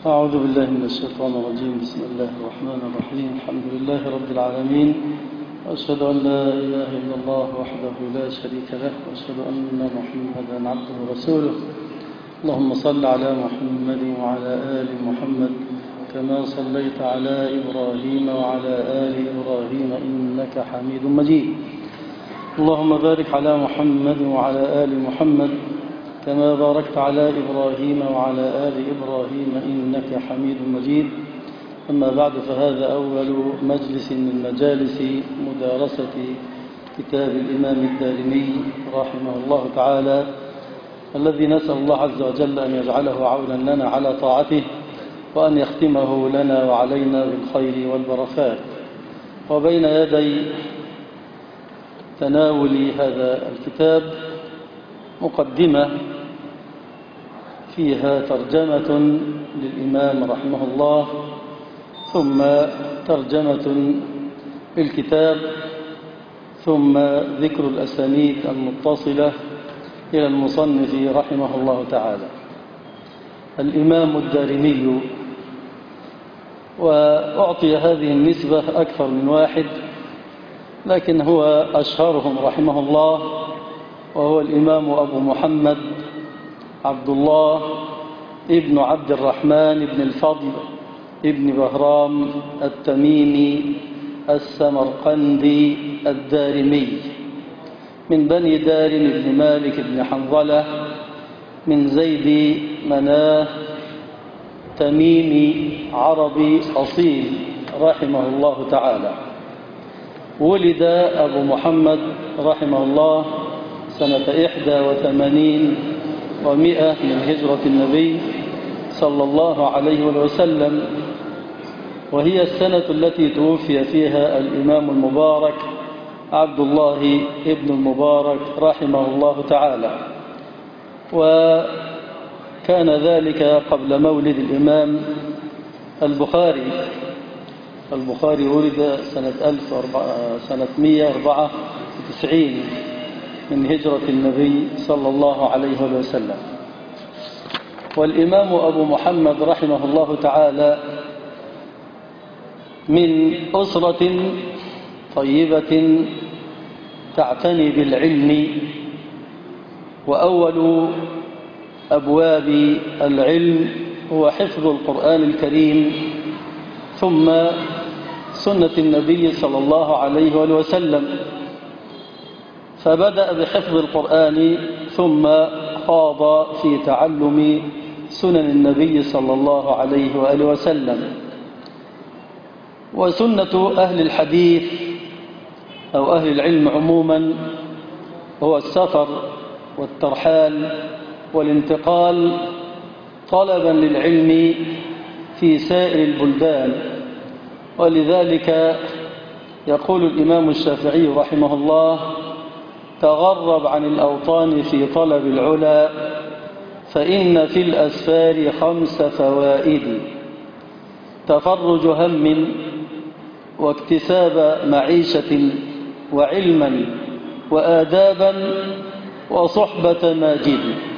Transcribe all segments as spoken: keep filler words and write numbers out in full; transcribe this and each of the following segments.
أعوذ بالله من الشيطان الرجيم. بسم الله الرحمن الرحيم. الحمد لله رب العالمين، وأشهد أن لا إله إلا الله وحده لا شريك له، وأشهد أن محمدا عبده ورسوله. اللهم صل على محمد وعلى آل محمد كما صليت على إبراهيم وعلى آل إبراهيم إنك حميد مجيد. اللهم بارك على محمد وعلى آل محمد كما باركت على إبراهيم وعلى آل إبراهيم إنك حميد مجيد. أما بعد، فهذا أول مجلس من مجالس مدارسة كتاب الإمام الدارمي رحمه الله تعالى، الذي نسأل الله عز وجل أن يجعله عونا لنا على طاعته، وأن يختمه لنا وعلينا بالخير والبركات. وبين يدي تناول هذا الكتاب مقدمة فيها ترجمة للإمام رحمه الله، ثم ترجمة للكتاب، ثم ذكر الأسانيد المتصلة إلى المصنف رحمه الله تعالى. الإمام الدارمي، وأعطي هذه النسبة أكثر من واحد، لكن هو أشهرهم رحمه الله، وهو الإمام أبو محمد عبد الله ابن عبد الرحمن ابن الفضل ابن بهرام التميمي السمرقندي الدارمي، من بني دارم بن مالك بن حنظلة من زيد مناه تميمي عربي أصيل رحمه الله تعالى. ولد أبو محمد رحمه الله سنة إحدى وثمانين ومئة من هجرة النبي صلى الله عليه وسلم، وهي السنة التي توفي فيها الإمام المبارك عبد الله ابن المبارك رحمه الله تعالى، وكان ذلك قبل مولد الإمام البخاري. البخاري ولد سنة ألف سنة مئة وأربعة وتسعين من هجرة النبي صلى الله عليه وسلم. والإمام أبو محمد رحمه الله تعالى من أسرة طيبة تعتني بالعلم، وأول أبواب العلم هو حفظ القرآن الكريم، ثم سنة النبي صلى الله عليه وسلم. فبدأ بحفظ القرآن، ثم خاض في تعلم سنن النبي صلى الله عليه وآله وسلم. وسنة أهل الحديث أو أهل العلم عموما هو السفر والترحال والانتقال طلبا للعلم في سائر البلدان. ولذلك يقول الإمام الشافعي رحمه الله: تغرب عن الأوطان في طلب العلا، فإن في الأسفار خمس فوائد: تفرج هم، واكتساب معيشة، وعلما، وآدابا، وصحبة ماجد.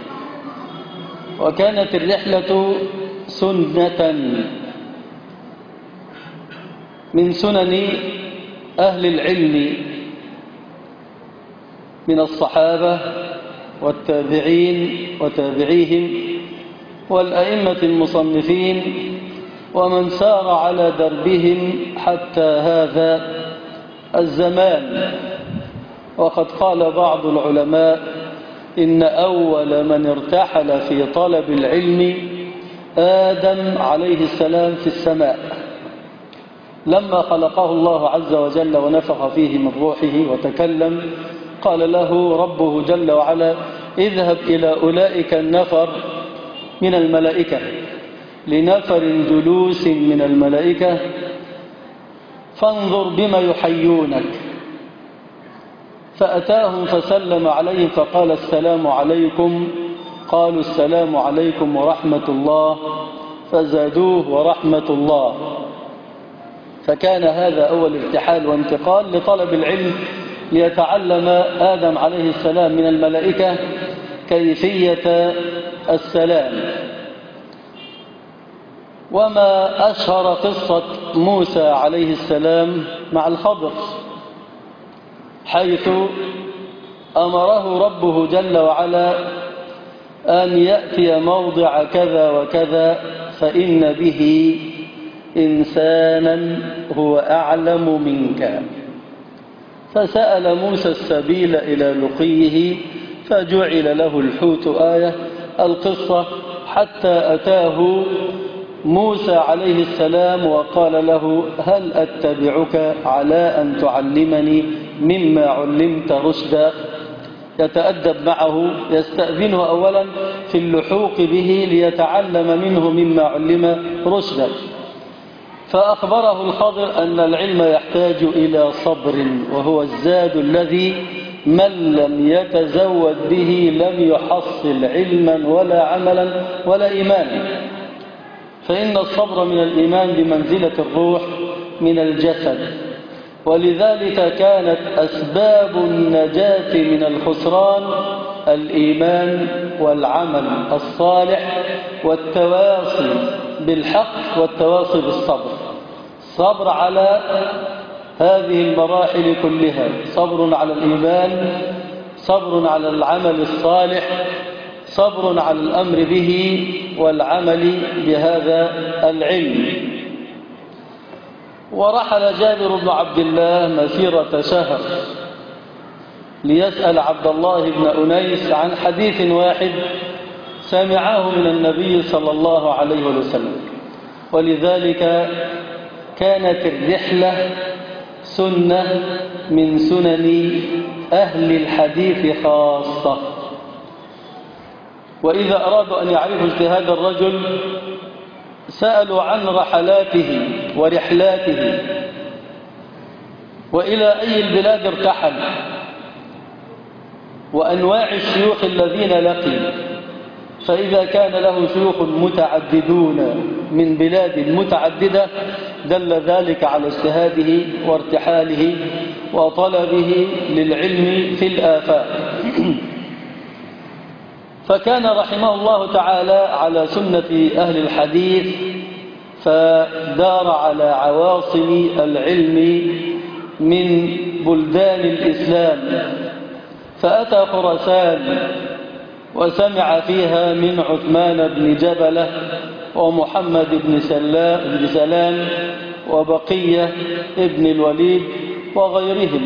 وكانت الرحلة سنة من سنن أهل العلم من الصحابة والتابعين وتابعيهم والأئمة المصنفين، ومن سار على دربهم حتى هذا الزمان. وقد قال بعض العلماء: إن أول من ارتحل في طلب العلم آدم عليه السلام في السماء، لما خلقه الله عز وجل ونفخ فيه من روحه وتكلم، قال له ربه جل وعلا: اذهب إلى أولئك النفر من الملائكة، لنفر جلوس من الملائكة، فانظر بما يحيونك. فأتاهم فسلم عليهم فقال: السلام عليكم. قالوا: السلام عليكم ورحمة الله. فزادوه: ورحمة الله. فكان هذا أول ارتحال وانتقال لطلب العلم، ليتعلم آدم عليه السلام من الملائكة كيفية السلام. وما أشهر قصة موسى عليه السلام مع الخضر، حيث أمره ربه جل وعلا أن يأتي موضع كذا وكذا فإن به إنسانا هو أعلم منك، فسأل موسى السبيل إلى لقيه فجعل له الحوت آية. القصة حتى أتاه موسى عليه السلام وقال له هل أتبعك على أن تعلمني مما علمت رشدا، يتأدب معه، يستأذنه أولا في اللحوق به ليتعلم منه مما علم رشدا. فأخبره الخضر أن العلم يحتاج إلى صبر، وهو الزاد الذي من لم يتزود به لم يحصل علما ولا عملا ولا إيمانا، فإن الصبر من الإيمان بمنزلة الروح من الجسد، ولذلك كانت أسباب النجاة من الخسران الإيمان والعمل الصالح والتواصي بالحق والتواصي بالصبر. صبر على هذه المراحل كلها، صبر على الإيمان، صبر على العمل الصالح، صبر على الأمر به والعمل بهذا العلم. ورحل جابر بن عبد الله مسيرة شهر ليسأل عبد الله بن أنيس عن حديث واحد سمعه من النبي صلى الله عليه وسلم، ولذلك كانت الرحلة سنة من سنن أهل الحديث خاصة. وإذا أرادوا أن يعرفوا اجتهاد الرجل سألوا عن رحلاته ورحلاته وإلى أي البلاد ارتحل وأنواع الشيوخ الذين لقي، فإذا كان له شيوخ متعددون من بلاد متعددة دل ذلك على اجتهاده وارتحاله وطلبه للعلم في الآفاق. فكان رحمه الله تعالى على سنة أهل الحديث، فدار على عواصم العلم من بلدان الإسلام، فأتى خراسان وسمع فيها من عثمان بن جبلة ومحمد بن سلام وبقية ابن الوليد وغيرهم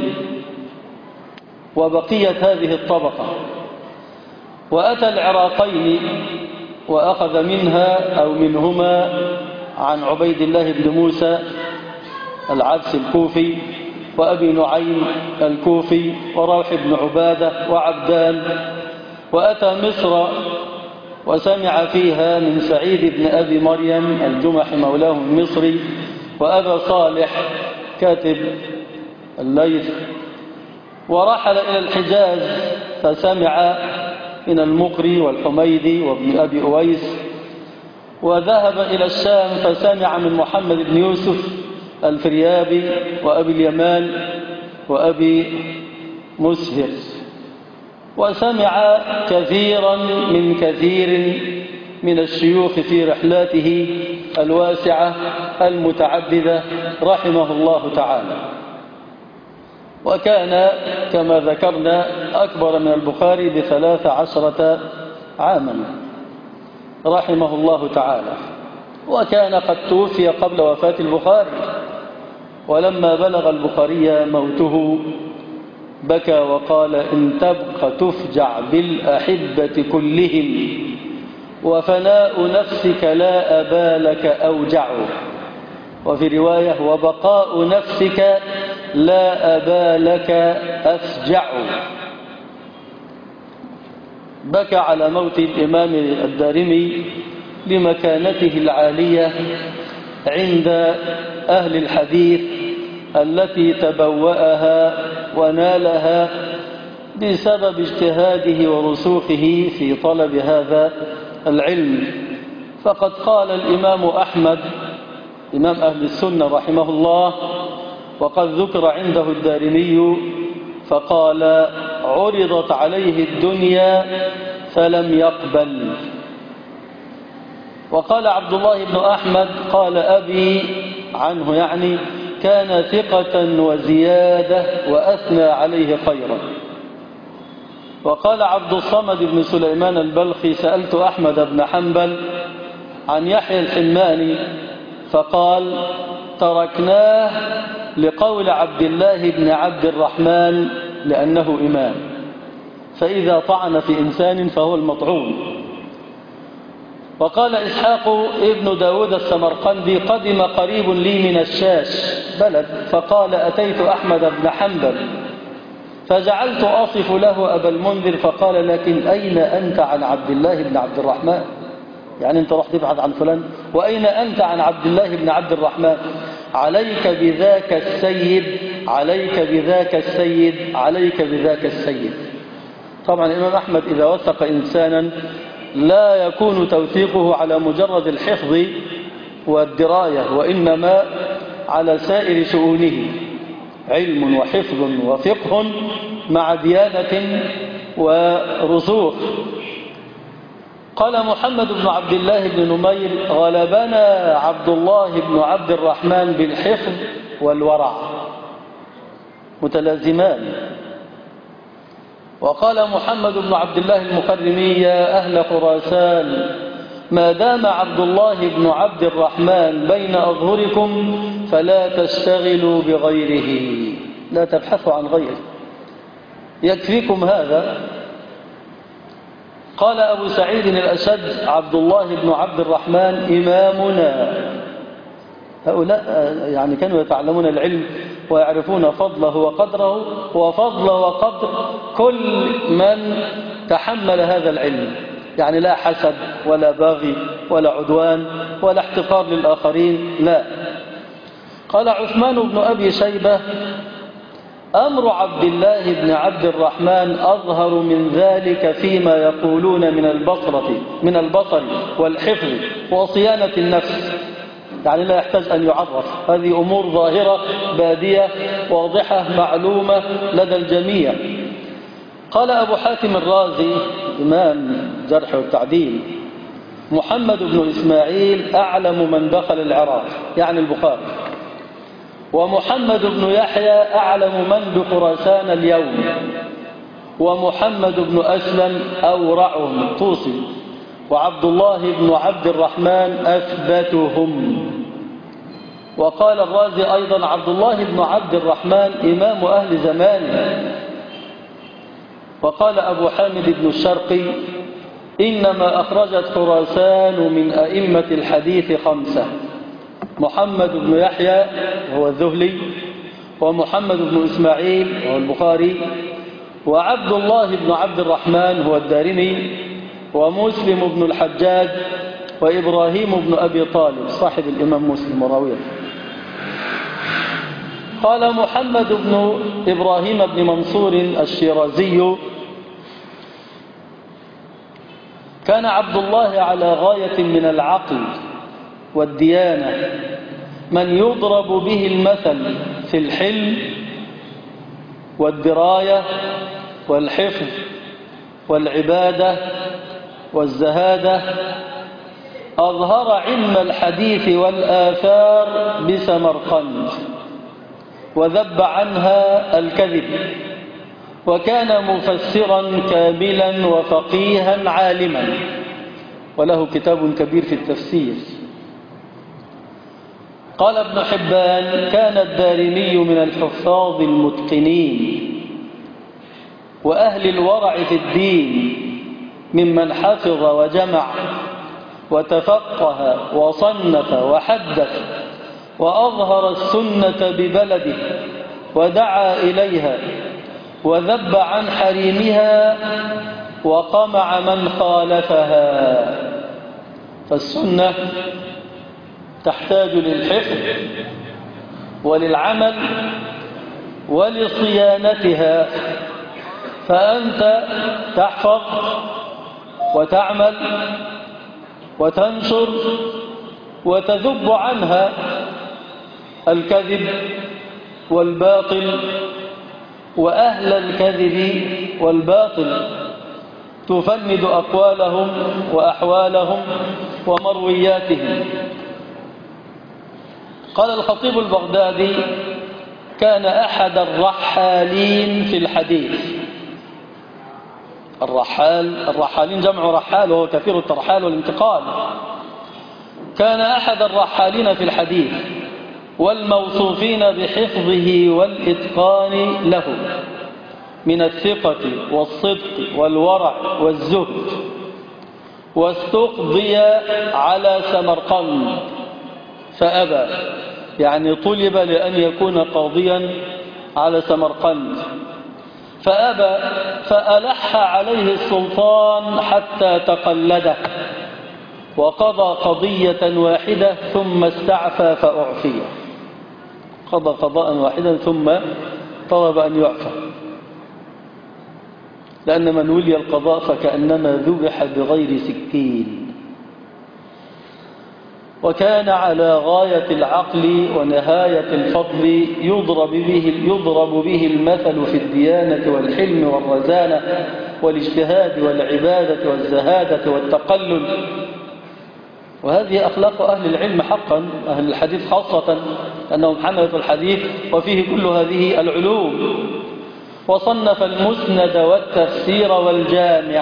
وبقية هذه الطبقة. وأتى العراقين وأخذ منها أو منهما عن عبيد الله بن موسى العبس الكوفي وأبي نعيم الكوفي وروح بن عبادة وعبدان. وأتى مصر وسمع فيها من سعيد بن أبي مريم الجمح مولاه المصري وأبا صالح كاتب الليث. ورحل إلى الحجاز فسمع من المقري والحميدي وابن أبي أويس. وذهب إلى الشام فسمع من محمد بن يوسف الفريابي وأبي اليمان وأبي مسهر. وسمع كثيرا من كثير من الشيوخ في رحلاته الواسعة المتعددة رحمه الله تعالى. وكان كما ذكرنا أكبر من البخاري بثلاث عشرة عاما رحمه الله تعالى، وكان قد توفي قبل وفاة البخاري. ولما بلغ البخاري موته بكى وقال إن تبق تفجع بالأحبة كلهم وفناء نفسك لا أبا لك أوجع. وفي رواية وبقاء نفسك لا أبا لك أفجع. بكى على موت الإمام الدارمي لمكانته العالية عند أهل الحديث التي تبوأها ونالها بسبب اجتهاده ورسوخه في طلب هذا العلم. فقد قال الإمام أحمد إمام أهل السنة رحمه الله وقد ذكر عنده الدارمي فقال عرضت عليه الدنيا فلم يقبل. وقال عبد الله بن أحمد قال أبي عنه يعني كان ثقة وزيادة وأثنى عليه خيرا. وقال عبد الصمد بن سليمان البلخي سألت أحمد بن حنبل عن يحيى الحماني فقال تركناه لقول عبد الله بن عبد الرحمن لأنه إمام، فإذا طعن في إنسان فهو المطعون. وقال إسحاق ابن داود السمرقندي قدم قريب لي من الشاش بلد فقال أتيت أحمد بن حنبل فجعلت أصف له أبا المنذر فقال لكن أين أنت عن عبد الله بن عبد الرحمن؟ يعني أنت رحت تبحث عن فلان، وأين أنت عن عبد الله بن عبد الرحمن؟ عليك بذاك السيد عليك بذاك السيد عليك بذاك السيد. طبعا الإمام أحمد إذا وثق إنسانا لا يكون توثيقه على مجرد الحفظ والدراية، وإنما على سائر شؤونه، علم وحفظ وفقه مع ديانة ورسوخ. قال محمد بن عبد الله بن نمير غلبنا عبد الله بن عبد الرحمن بالحفظ والورع متلازمان. وقال محمد بن عبد الله المخرمي يا أهل خراسان ما دام عبد الله بن عبد الرحمن بين أظهركم فلا تشتغلوا بغيره، لا تبحثوا عن غيره، يكفيكم هذا. قال أبو سعيد الأشج عبد الله بن عبد الرحمن إمامنا. هؤلاء يعني كانوا يتعلمون العلم ويعرفون فضله وقدره وفضل وقدر كل من تحمل هذا العلم، يعني لا حسد ولا باغي ولا عدوان ولا احتقار للآخرين، لا. قال عثمان بن أبي شيبة أمر عبد الله بن عبد الرحمن أظهر من ذلك فيما يقولون من البصرة من البصر والحفظ وصيانة النفس، يعني لا يحتاج أن يعرف، هذه أمور ظاهرة بادية واضحة معلومة لدى الجميع. قال أبو حاتم الرازي إمام جرح والتعديل محمد بن إسماعيل أعلم من دخل العراق، يعني البخاري، ومحمد بن يحيى أعلم من بخراسان اليوم، ومحمد بن أسلم أورعهم الطوسي، وعبد الله بن عبد الرحمن أثبتهم. وقال الرازي أيضا عبد الله بن عبد الرحمن إمام أهل زمانه. وقال أبو حامد بن الشرقي إنما أخرجت خراسان من أئمة الحديث خمسة: محمد بن يحيى هو الذهلي، ومحمد بن إسماعيل هو البخاري، وعبد الله بن عبد الرحمن هو الدارمي، ومسلم بن الحجاج، وإبراهيم بن أبي طالب صاحب الإمام مسلم وراويه. قال محمد بن إبراهيم بن منصور الشيرازي كان عبد الله على غاية من العقل والديانة من يضرب به المثل في الحلم والدراية والحفظ والعبادة والزهادة. أظهر علم الحديث والآثار بسمرقند وذب عنها الكذب، وكان مفسرا كاملا وفقيها عالما، وله كتاب كبير في التفسير. قال ابن حبان كان الدارمي من الحفاظ المتقنين وأهل الورع في الدين ممن حفظ وجمع وتفقه وصنف وحدث وأظهر السنة ببلده ودعا إليها وذب عن حريمها وقمع من خالفها. فالسنة تحتاج للحفظ وللعمل ولصيانتها، فأنت تحفظ وتعمل وتنشر وتذب عنها الكذب والباطل وأهل الكذب والباطل. تفند أقوالهم وأحوالهم ومروياتهم. قال الخطيب البغدادي: كان أحد الرحالين في الحديث. الرحال الرحالين جمع رحال، وهو كثير الترحال والانتقال. كان أحد الرحالين في الحديث والموصوفين بحفظه والإتقان له من الثقة والصدق والورع والزهد، واستقضي على سمرقند فأبى، يعني طلب لأن يكون قاضيا على سمرقند فأبى، فألح عليه السلطان حتى تقلده، وقضى قضية واحدة ثم استعفى فأعفيه. قضى قضاء واحدا ثم طلب أن يعفى، لأن من ولي القضاء فكأنما ذبح بغير سكين. وكان على غاية العقل ونهاية الفضل، يضرب به, يضرب به المثل في الديانة والحلم والرزانة والاجتهاد والعبادة والزهادة والتقلل. وهذه أخلاق أهل العلم حقا، أهل الحديث خاصة، أنهم حملة الحديث وفيه كل هذه العلوم. وصنف المسند والتفسير والجامع.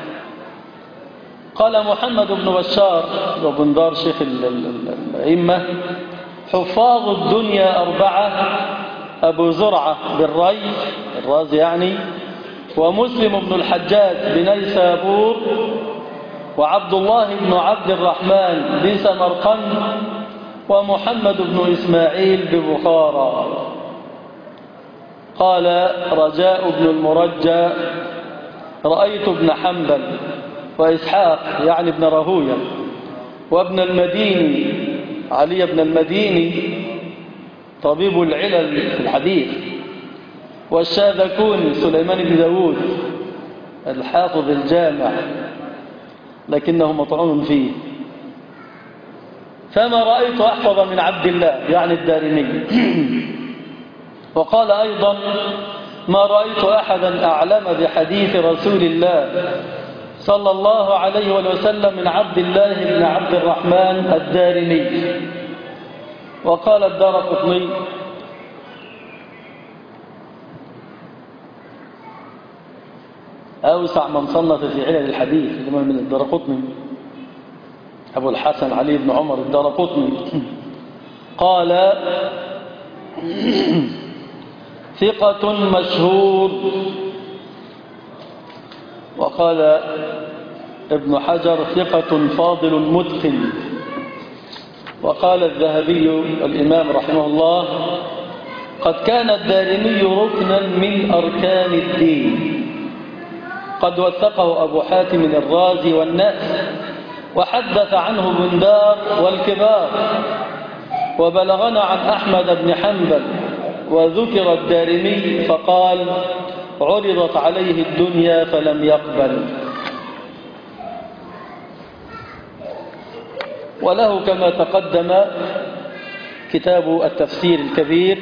قال محمد بن بشار وبندار شيخ الأئمة: حفاظ الدنيا أربعة: أبو زرعة بالري الرازي يعني، ومسلم بن الحجاج بنيسابور، وعبد الله بن عبد الرحمن بسمرقند، ومحمد بن إسماعيل ببخارى. قال رجاء بن المرجى: رأيت ابن حنبل وإسحاق يعني ابن راهويه، وابن المديني علي بن المديني طبيب العلل في الحديث، والشاذكوني سليمان بن داود الحافظ الجامع لكنه مطعون فيه، فما رأيت أحفظ من عبد الله يعني الدارمي. وقال أيضا: ما رأيت أحدا أعلم بحديث رسول الله صلى الله عليه وسلم من عبد الله بن عبد الرحمن الدارمي. وقال الدارقطني: أوسع من صنف في علل الحديث الإمام من الدارقطني أبو الحسن علي بن عمر الدارقطني. قال: ثقة مشهور. وقال ابن حجر: ثقة فاضل متقن. وقال الذهبي الإمام رحمه الله: قد كان الدارمي ركنا من أركان الدين. قد وثقه أبو حاتم الرازي والناس، وحدث عنه بندار والكبار. وبلغنا عن أحمد بن حنبل وذكر الدارمي فقال: عرضت عليه الدنيا فلم يقبل. وله كما تقدم كتاب التفسير الكبير،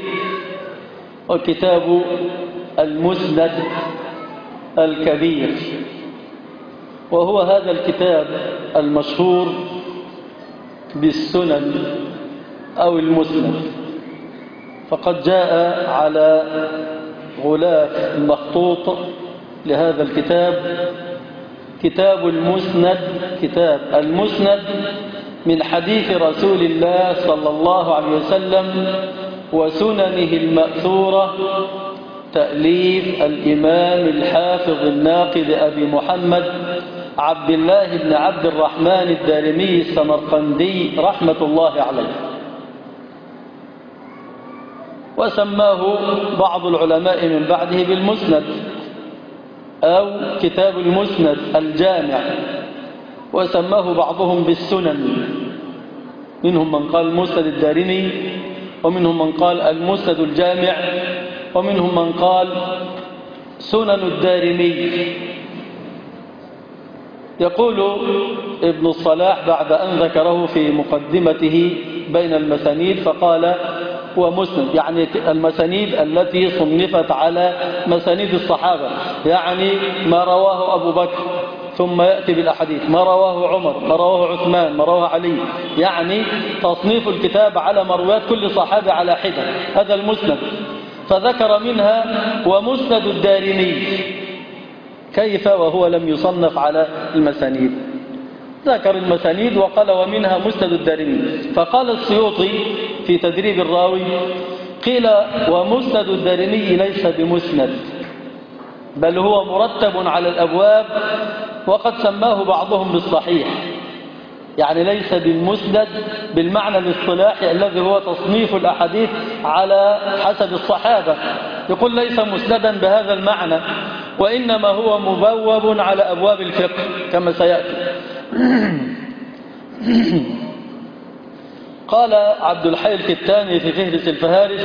وكتاب المسند الكبير، وهو هذا الكتاب المشهور بالسنن أو المسند. فقد جاء على غلاف المخطوط لهذا الكتاب: كتاب المسند، كتاب المسند من حديث رسول الله صلى الله عليه وسلم وسننه المأثورة، تأليف الإمام الحافظ الناقد أبي محمد عبد الله بن عبد الرحمن الدارمي السمرقندي رحمة الله عليه. وسماه بعض العلماء من بعده بالمسند أو كتاب المسند الجامع، وسماه بعضهم بالسنن، منهم من قال المسند الدارمي، ومنهم من قال المسند الجامع، ومنهم من قال سنن الدارمي. يقول ابن الصلاح بعد أن ذكره في مقدمته بين المسانيد فقال: هو مسند، يعني المسانيد التي صنفت على مسانيد الصحابة، يعني ما رواه أبو بكر ثم يأتي بالأحاديث، ما رواه عمر، ما رواه عثمان، ما رواه علي، يعني تصنيف الكتاب على مرويات كل صحابي على حدة، هذا المسند. فذكر منها ومسند الدارمي، كيف وهو لم يصنف على المسانيد؟ ذكر المسانيد وقال ومنها مسند الدارمي. فقال السيوطي في تدريب الراوي قيل ومسند الدارمي ليس بمسند، بل هو مرتب على الأبواب، وقد سماه بعضهم بالصحيح، يعني ليس بالمسند بالمعنى الاصطلاحي الذي هو تصنيف الأحاديث على حسب الصحابة، يقول ليس مسندا بهذا المعنى، وإنما هو مبوب على أبواب الفقه كما سيأتي. قال عبد الحي الكتاني في فهرس الفهارس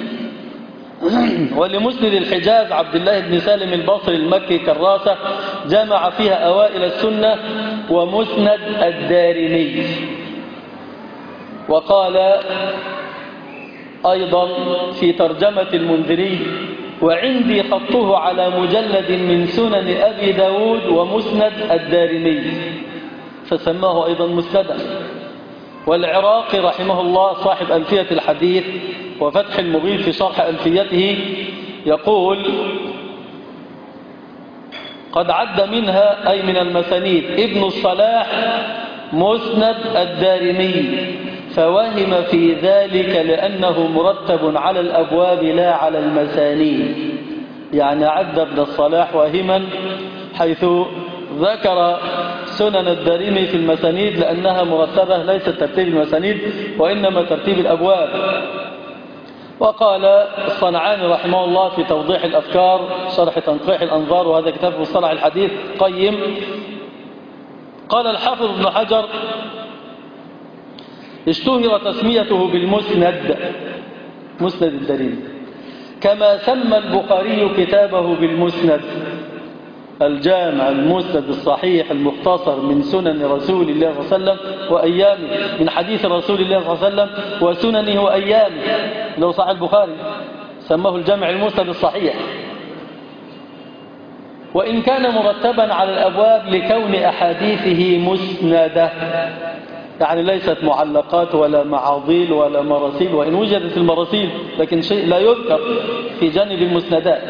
ولمسند الحجاز عبد الله بن سالم البصري المكي كراسة جمع فيها أوائل السنة ومسند الدارمي. وقال أيضا في ترجمة المنذري وعندي خطه على مجلد من سنن أبي داود ومسند الدارمي، فسماه أيضا مسندا. والعراقي رحمه الله صاحب ألفية الحديث وفتح المغيث في شرح ألفيته يقول قد عد منها أي من المسانيد ابن الصلاح مسند الدارمي، فوهم في ذلك لأنه مرتب على الأبواب لا على المسانيد، يعني عد ابن الصلاح واهما حيث ذكر سنن الدارمي في المسانيد لأنها مرتبة ليست ترتيب المسانيد وإنما ترتيب الأبواب. وقال الصنعاني رحمه الله في توضيح الأفكار شرح تنقيح الأنظار، وهذا كتاب مصطلح الحديث قيم، قال الحافظ ابن حجر اشتهر تسميته بالمسند، مسند الدارمي، كما سمى البخاري كتابه بالمسند، الجامع المسند الصحيح المختصر من سنن رسول الله صلى الله عليه وسلم وأيامه، من حديث رسول الله صلى الله عليه وسلم وسننه وأيامه، لو صحيح البخاري سماه الجامع المسند الصحيح. وإن كان مرتبا على الأبواب لكون أحاديثه مسندة، يعني ليست معلقات ولا معاضيل ولا مراسيل، وإن وجدت المراسيل لكن شيء لا يذكر في جانب المسندات.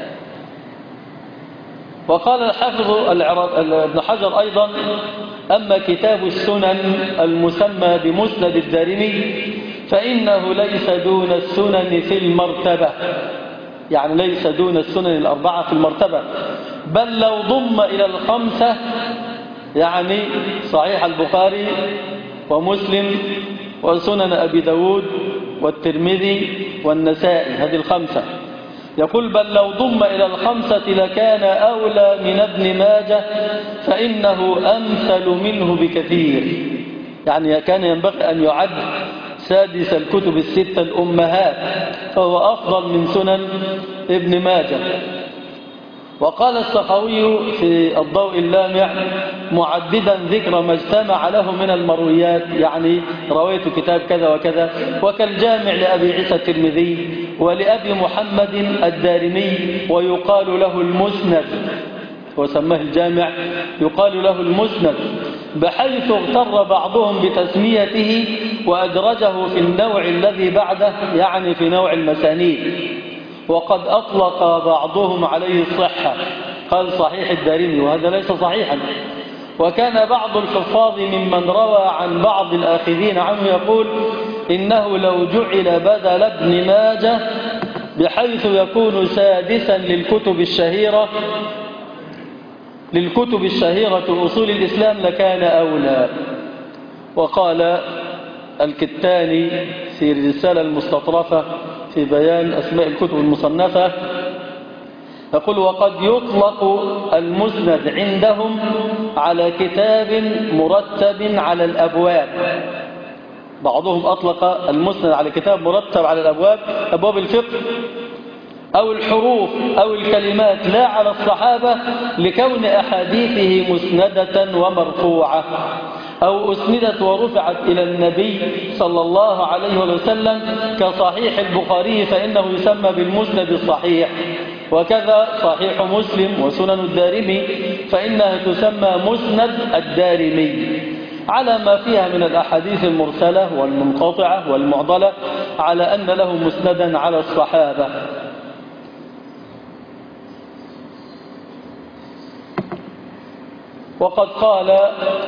وقال الحافظ ابن حجر أيضا أما كتاب السنن المسمى بمسند الدارمي فإنه ليس دون السنن في المرتبة، يعني ليس دون السنن الأربعة في المرتبة، بل لو ضم إلى الخمسة، يعني صحيح البخاري ومسلم وسنن أبي داود والترمذي والنسائي، هذه الخمسة، يقول بل لو ضم إلى الخمسة لكان أولى من ابن ماجه فإنه أمثل منه بكثير، يعني كان ينبغي أن يعد سادس الكتب الستة الأمهات، فهو أفضل من سنن ابن ماجه. وقال السخاوي في الضوء اللامع معددا ذكر ما اجتمع له من المرويات، يعني رويت كتاب كذا وكذا، وكالجامع لأبي عيسى الترمذي ولأبي محمد الدارمي ويقال له المسند، وسماه الجامع يقال له المسند، بحيث اغتر بعضهم بتسميته وأدرجه في النوع الذي بعده، يعني في نوع المسانيد. وقد أطلق بعضهم عليه الصحة، قال صحيح الدارمي، وهذا ليس صحيحا. وكان بعض الحفاظ ممن روى عن بعض الآخذين عنه يقول إنه لو جعل بدل ابن ماجه بحيث يكون سادسا للكتب الشهيرة للكتب الشهيرة أصول الإسلام لكان أولى. وقال الكتاني في الرسالة المستطرفة في بيان أسماء الكتب المصنفة يقول وقد يطلق المسند عندهم على كتاب مرتب على الأبواب، بعضهم أطلق المسند على كتاب مرتب على الأبواب، أبواب الفقه أو الحروف أو الكلمات، لا على الصحابة لكون أحاديثه مسندة ومرفوعة، أو أسندت ورفعت إلى النبي صلى الله عليه وسلم كصحيح البخاري فإنه يسمى بالمسند الصحيح، وكذا صحيح مسلم وسنن الدارمي فإنها تسمى مسند الدارمي على ما فيها من الأحاديث المرسلة والمنقطعة والمعضلة، على أن له مسندا على الصحابة. وقد قال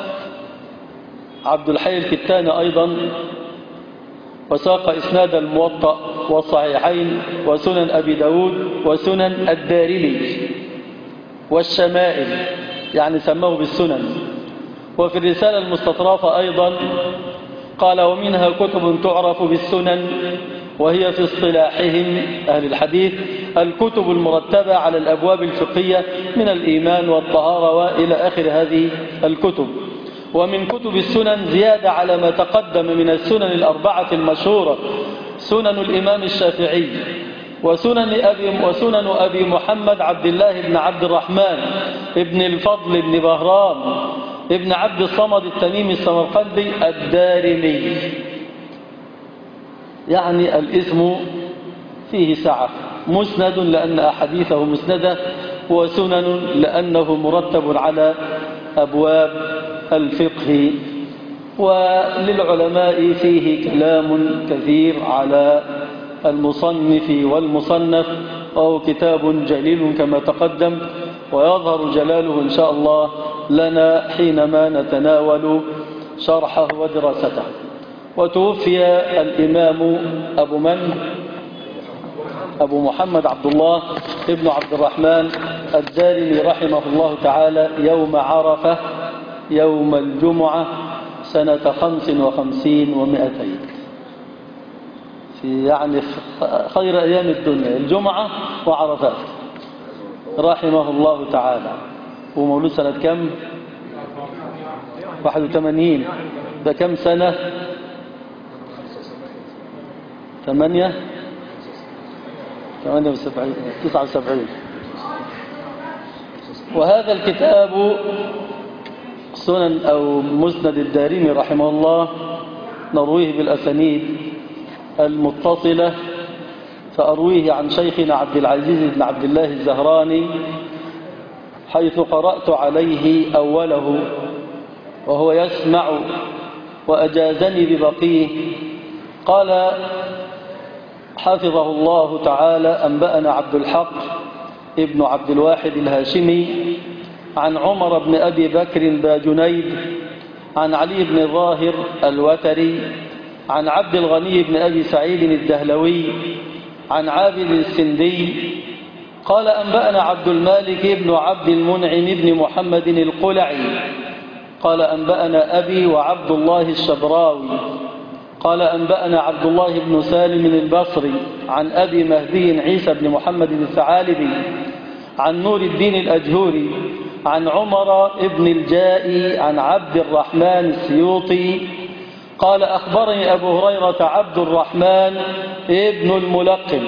عبد الحي الكتاني أيضا: وساق إسناد الموطأ والصحيحين وسنن أبي داود وسنن الدارمي والشمائل، يعني سماه بالسنن. وفي الرسالة المستطرافة أيضا قال: ومنها كتب تعرف بالسنن، وهي في اصطلاحهم أهل الحديث الكتب المرتبة على الأبواب الفقهية من الإيمان والطهارة وإلى آخر هذه الكتب. ومن كتب السنن زيادة على ما تقدم من السنن الأربعة المشهورة: سنن الإمام الشافعي وسنن أبي, وسنن أبي محمد عبد الله بن عبد الرحمن ابن الفضل بن بهرام ابن عبد الصمد التميمي السمرقندي الدارمي. يعني الاسم فيه سعة، مسند لأن أحاديثه مسندة، وسنن لأنه مرتب على أبواب الفقه. وللعلماء فيه كلام كثير على المصنف والمصنف، وهو كتاب جليل كما تقدم، ويظهر جلاله إن شاء الله لنا حينما نتناول شرحه ودراسته. وتوفي الإمام أبو من؟ أبو محمد عبد الله ابن عبد الرحمن الدارمي رحمه الله تعالى يوم عرفة يوم الجمعة سنة خمس وخمسين ومائتين، في يعني خير أيام الدنيا، الجمعة وعرفات، رحمه الله تعالى. ومولود سنة كم؟ واحد وثمانين. ده كم سنة؟ ثمانية ثمانية وسبعين تسعة وسبعين. وهذا الكتاب سنن أو مسند الدارمي رحمه الله نرويه بالأسانيد المتصلة، فأرويه عن شيخنا عبد العزيز بن عبد الله الزهراني حيث قرأت عليه أوله وهو يسمع وأجازني ببقيه. قال حفظه الله تعالى: أنبأنا عبد الحق ابن عبد الواحد الهاشمي عن عمر بن أبي بكر باجنيد عن علي بن ظاهر الوتري عن عبد الغني بن أبي سعيد الدهلوي عن عابد السندي قال: أنبأنا عبد المالك بن عبد المنعم بن محمد القلعي قال: أنبأنا أبي وعبد الله الشبراوي قال: أنبأنا عبد الله بن سالم البصري عن أبي مهدي عيسى بن محمد الثعالبي عن نور الدين الأجهوري عن عمر بن الجائي عن عبد الرحمن السيوطي قال: أخبرني أبو هريرة عبد الرحمن ابن الملقن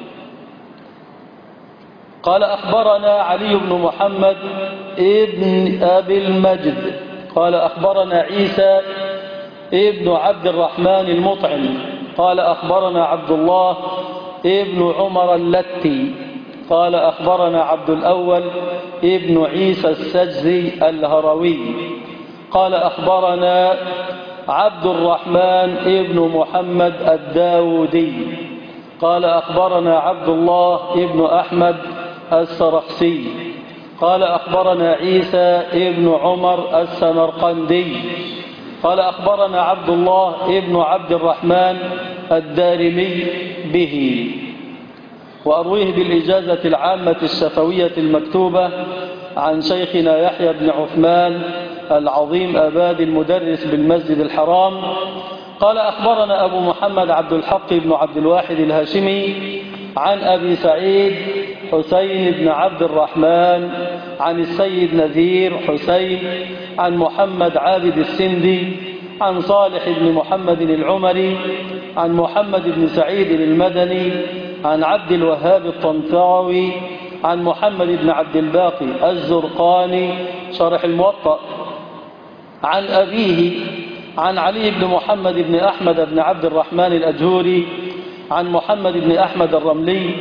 قال: أخبرنا علي بن محمد ابن أبي المجد قال: أخبرنا عيسى ابن عبد الرحمن المطعم قال: أخبرنا عبد الله ابن عمر اللتي قال: أخبرنا عبد الأول ابن عيسى السجزي الهروي قال: أخبرنا عبد الرحمن ابن محمد الداودي قال: أخبرنا عبد الله ابن أحمد السرخسي قال: أخبرنا عيسى ابن عمر السمرقندي قال: أخبرنا عبد الله ابن عبد الرحمن الدارمي به. وأرويه بالإجازة العامة الشفوية المكتوبة عن شيخنا يحيى بن عثمان العظيم أباد المدرس بالمسجد الحرام قال: أخبرنا أبو محمد عبد الحق بن عبد الواحد الهاشمي عن أبي سعيد حسين بن عبد الرحمن عن السيد نذير حسين عن محمد عابد السندي عن صالح بن محمد العمري عن محمد بن سعيد المدني عن عبد الوهاب الطنطاوي عن محمد بن عبد الباقي الزرقاني شارح الموطأ عن أبيه عن علي بن محمد بن أحمد بن عبد الرحمن الأجهوري عن محمد بن أحمد الرملي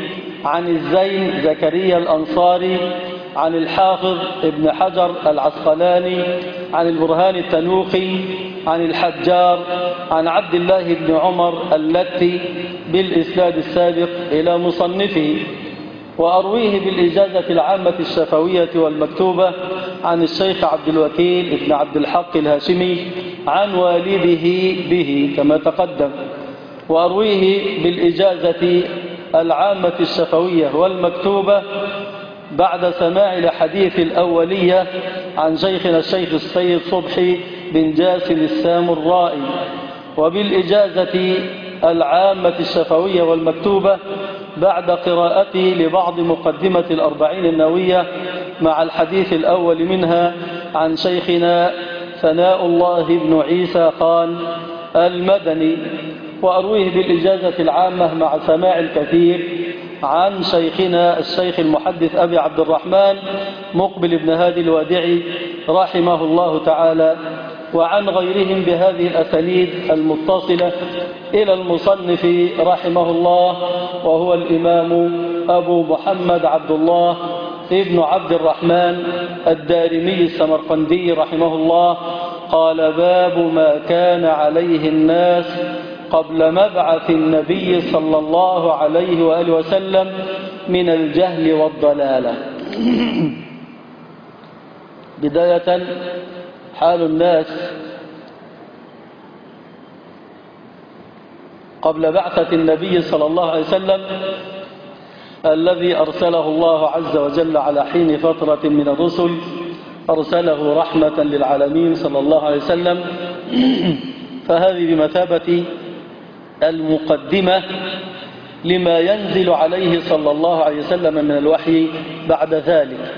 عن الزين زكريا الأنصاري عن الحافظ ابن حجر العسقلاني عن البرهان التنوخي عن الحجار عن عبد الله بن عمر اللتي بالإسناد السابق إلى مصنفه. وأرويه بالإجازة العامة الشفوية والمكتوبة عن الشيخ عبد الوكيل ابن عبد الحق الهاشمي عن والده به كما تقدم. وأرويه بالإجازة العامة الشفوية والمكتوبة بعد سماع الحديث الأولية عن شيخنا الشيخ السيد صبحي بن جاسم السامرائي. وبالإجازة العامة الشفوية والمكتوبة بعد قراءتي لبعض مقدمة الأربعين النووية مع الحديث الأول منها عن شيخنا ثناء الله بن عيسى خان المدني. وأرويه بالإجازة العامة مع سماع الكثير عن شيخنا الشيخ المحدث أبي عبد الرحمن مقبل بن هادي الوادعي رحمه الله تعالى، وعن غيرهم بهذه الأسانيد المتصلة إلى المصنف رحمه الله، وهو الإمام أبو محمد عبد الله ابن عبد الرحمن الدارمي السمرقندي رحمه الله. قال: باب ما كان عليه الناس قبل مبعث النبي صلى الله عليه وآله وسلم من الجهل والضلالة. بداية حال الناس قبل بعثة النبي صلى الله عليه وسلم الذي أرسله الله عز وجل على حين فترة من الرسل، أرسله رحمة للعالمين صلى الله عليه وسلم. فهذه بمثابة المقدمة لما ينزل عليه صلى الله عليه وسلم من الوحي بعد ذلك.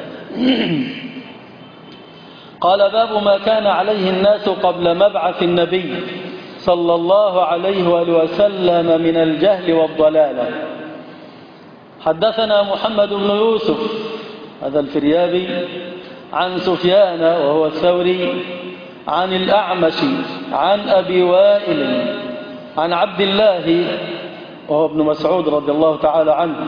قال: باب ما كان عليه الناس قبل مبعث النبي صلى الله عليه وآله وسلم من الجهل والضلالة. حدثنا محمد بن يوسف هذا الفريابي عن سفيان وهو الثوري عن الأعمش عن أبي وائل عن عبد الله وهو ابن مسعود رضي الله تعالى عنه،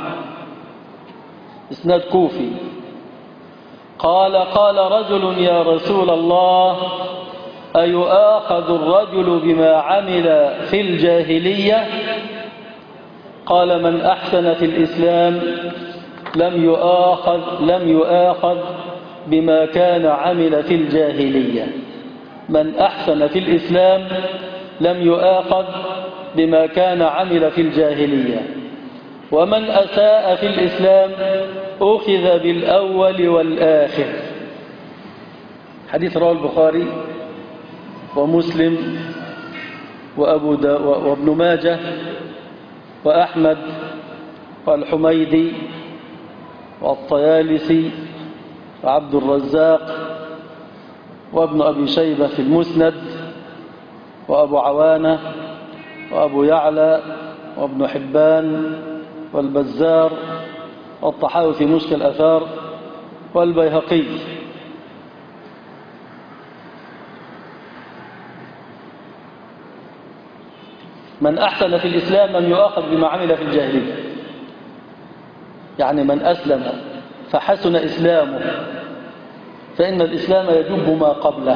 إسناد كوفي. قال: قال رجل: يا رسول الله، أيؤاخذ الرجل بما عمل في الجاهلية؟ قال: من أحسن في الإسلام لم يؤاخذ لم يؤاخذ بما كان عمل في الجاهلية. من أحسن في الإسلام لم يؤاخذ بما كان عمل في الجاهلية، ومن أساء في الإسلام أخذ بالأول والآخر. حديث رواه البخاري ومسلم وأبو دا وابن ماجه وأحمد والحميدي والطيالسي وعبد الرزاق وابن أبي شيبة في المسند وأبو عوانة وأبو يعلى وابن حبان والبزار والطحاوي في مشكل الأثار والبيهقي. من أحسن في الإسلام لم يؤاخذ بما عمل في الجاهلية، يعني من أسلم فحسن إسلامه فإن الإسلام يجب ما قبله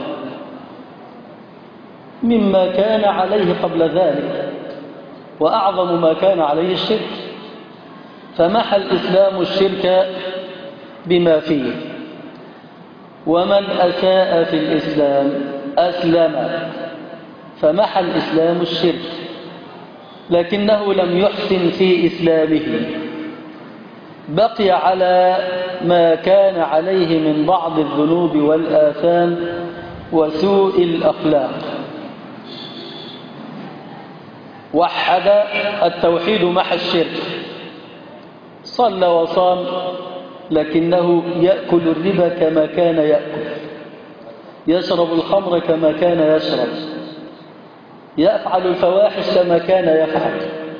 مما كان عليه قبل ذلك، وأعظم ما كان عليه الشرك، فمحى الإسلام الشرك بما فيه. ومن أساء في الإسلام أسلم فمحى الإسلام الشرك، لكنه لم يحسن في إسلامه، بقي على ما كان عليه من بعض الذنوب والآثام وسوء الأخلاق. وحد التوحيد محى الشرك، صلى وصام لكنه يأكل الربا كما كان يأكل، يشرب الخمر كما كان يشرب، يفعل الفواحش كما كان يفعل.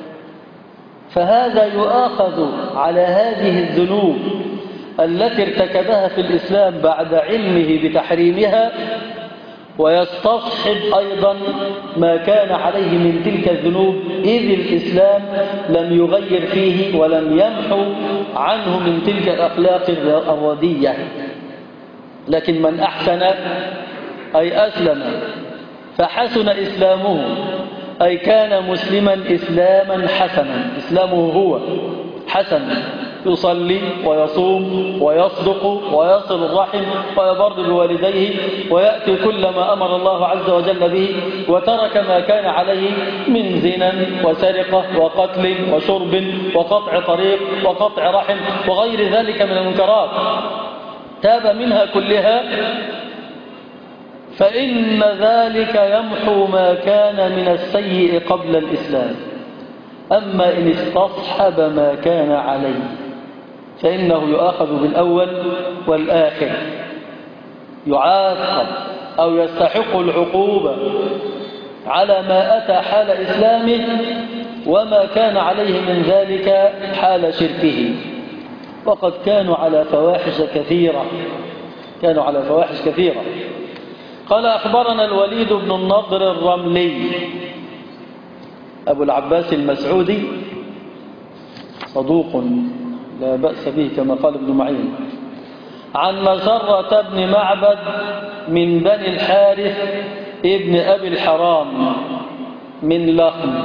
فهذا يؤاخذ على هذه الذنوب التي ارتكبها في الإسلام بعد علمه بتحريمها، ويستصحب أيضا ما كان عليه من تلك الذنوب، إذ الإسلام لم يغير فيه ولم يمحو عنه من تلك الأخلاق الردية. لكن من أحسن أي أسلم فحسن إسلامه، أي كان مسلما إسلاما حسنا، إسلامه هو حسن، يصلي ويصوم ويصدق ويصل الرحم ويبر بوالديه ويأتي كل ما أمر الله عز وجل به، وترك ما كان عليه من زنا وسرقة وقتل وشرب وقطع طريق وقطع رحم وغير ذلك من المنكرات، تاب منها كلها، فإن ذلك يمحو ما كان من السيء قبل الإسلام. أما إن استصحب ما كان عليه فإنه يؤاخذ بالأول والآخر، يعاقب أو يستحق العقوبة على ما أتى حال إسلامه وما كان عليه من ذلك حال شركه. وقد كانوا على فواحش كثيرة، كانوا على فواحش كثيرة. قال أخبرنا الوليد بن النضر الرملي أبو العباس المسعودي، صدوق لا بأس به كما قال ابن معين، عن مسرة بن معبد من بني الحارث ابن أبي الحرام من لخم.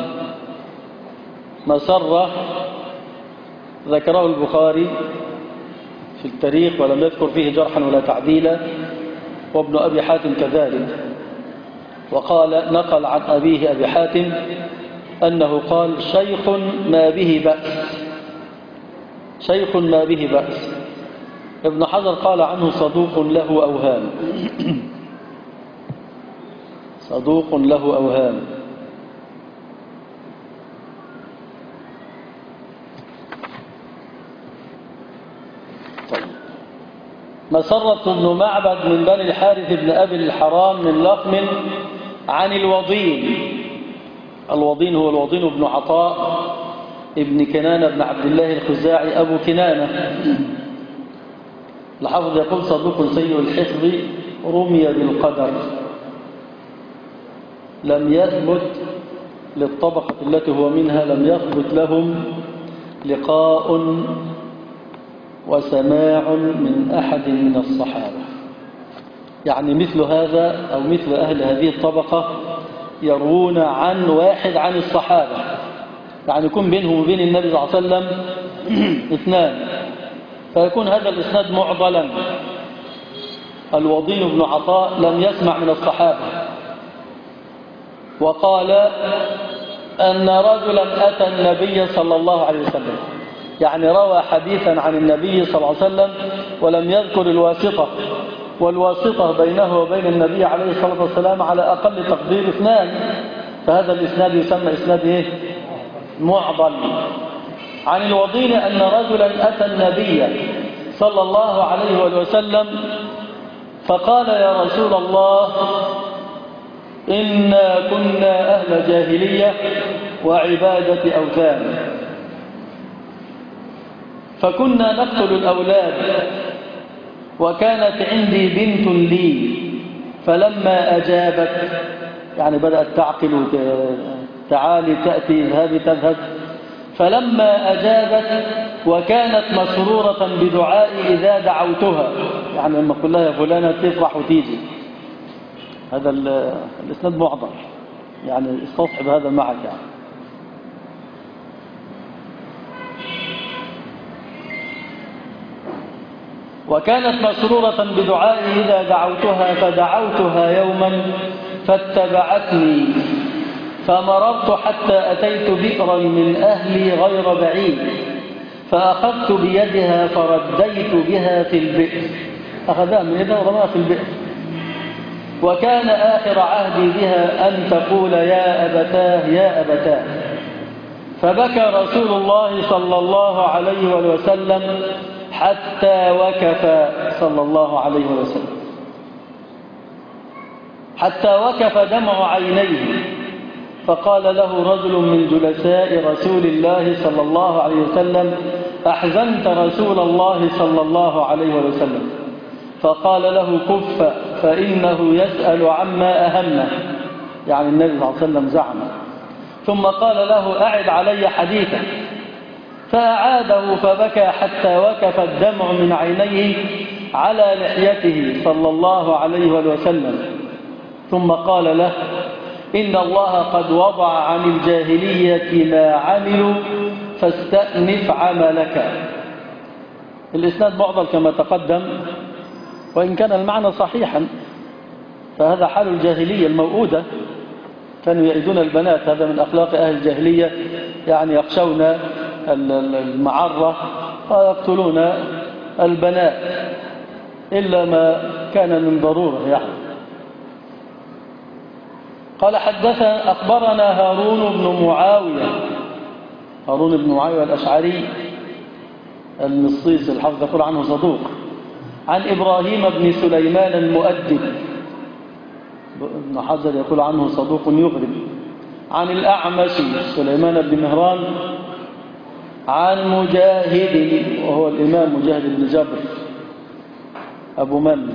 مسرة ذكره البخاري في التاريخ ولم يذكر فيه جرحا ولا تعديلا، وابن أبي حاتم كذلك. وقال نقل عن أبيه أبي حاتم أنه قال شيخ ما به بأس، شيخ ما به بأس. ابن حجر قال عنه صدوق له أوهام، صدوق له أوهام. مسرة بن معبد من بني الحارث بن أبي الحرام من لخم عن الوضين. الوضين هو الوضين بن عطاء ابن كنانة بن عبد الله الخزاعي أبو كنانة. الحافظ يقول صدوق سيء الحفظ رمي بالقدر، لم يثبت للطبقة التي هو منها، لم يثبت لهم لقاء وسماع من أحد من الصحابة. يعني مثل هذا أو مثل أهل هذه الطبقة يروون عن واحد عن الصحابة، يعني يكون بينهم وبين النبي صلى الله عليه وسلم اثنان، فيكون هذا الإسناد معضلا. الوضين بن عطاء لم يسمع من الصحابة، وقال أن رجلا أتى النبي صلى الله عليه وسلم، يعني روى حديثا عن النبي صلى الله عليه وسلم ولم يذكر الواسطة، والواسطة بينه وبين النبي عليه الصلاة والسلام على أقل تقدير اثنان، فهذا الإسناد يسمى إسناد إيه؟ معضل. عن الوضين أن رجلا أتى النبي صلى الله عليه وسلم فقال يا رسول الله إنا كنا أهل جاهلية وعبادة أوثان، فكنا نقتل الأولاد، وكانت عندي بنت لي، فلما أجابت يعني بدأت تعقل تعالي تأتي اذهبي تذهب، فلما أجابت وكانت مسرورة بدعائي إذا دعوتها، يعني لما قل لها يا فلانة تفرح وتيجي. هذا الإسناد معضل، يعني استصحب هذا معك يعني. وكانت مسرورة بدعائي إذا دعوتها، فدعوتها يوما فاتبعتني، فمررت حتى أتيت بئرا من أهلي غير بعيد، فأخذت بيدها فرديت بها في البئر، أخذها من يدها ورماها في البئر. وكان آخر عهدي بها أن تقول يا أبتاه يا أبتاه، فبكى رسول الله صلى الله عليه وسلم حتى وكف صلى الله عليه وسلم، حتى وكف دمع عينيه، فقال له رجل من جلساء رسول الله صلى الله عليه وسلم أحزنت رسول الله صلى الله عليه وسلم؟ فقال له كف فإنه يسأل عما أهمه، يعني النبي صلى الله عليه وسلم زعم. ثم قال له أعد علي حديثا، فأعاده فبكى حتى وكف الدمع من عينيه على لحيته صلى الله عليه وسلم. ثم قال له إن الله قد وضع عن الجاهلية ما عملوا فاستأنف عملك. الإسناد معضل كما تقدم، وإن كان المعنى صحيحا، فهذا حال الجاهلية الموؤودة، كانوا يئدون البنات، هذا من أخلاق أهل الجاهلية، يعني يخشون المعرة ويقتلون البنات إلا ما كان من ضرورة يعني. قال حدثنا أخبرنا هارون بن معاوية، هارون بن معاوية الأشعري المصيص الحافظ يقول عنه صدوق، عن إبراهيم بن سليمان المؤدب، ابن حجر يقول عنه صدوق يغرب، عن الأعمش سليمان بن مهران، عن مجاهد وهو الإمام مجاهد بن جبر أبو من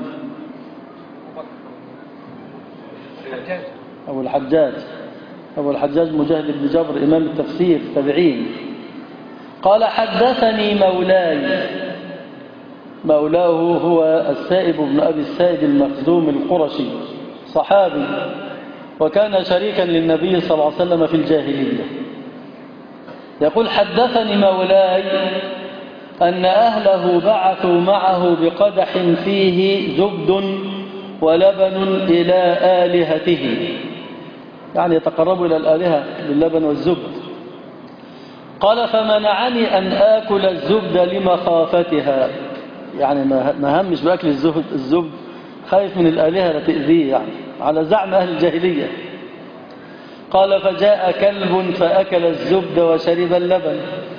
أبو الحجاج أبو الحجاج مجاهد بن جبر إمام التفسير تابعين. قال حدثني مولاي، مولاه هو السائب بن أبي السائب المخزوم القرشي، صحابي، وكان شريكا للنبي صلى الله عليه وسلم في الجاهلية. يقول حدثني مولاي أن أهله بعثوا معه بقدح فيه زبد ولبن إلى آلهته، يعني يتقربوا إلى الآلهة باللبن والزبد. قال فمنعني أن آكل الزبد لمخافتها، يعني ما همش بأكل الزبد, الزبد خايف من الآلهة لتأذيه، يعني على زعم أهل الجاهلية. قال فجاء كلب فأكل الزبد وشرب اللبن،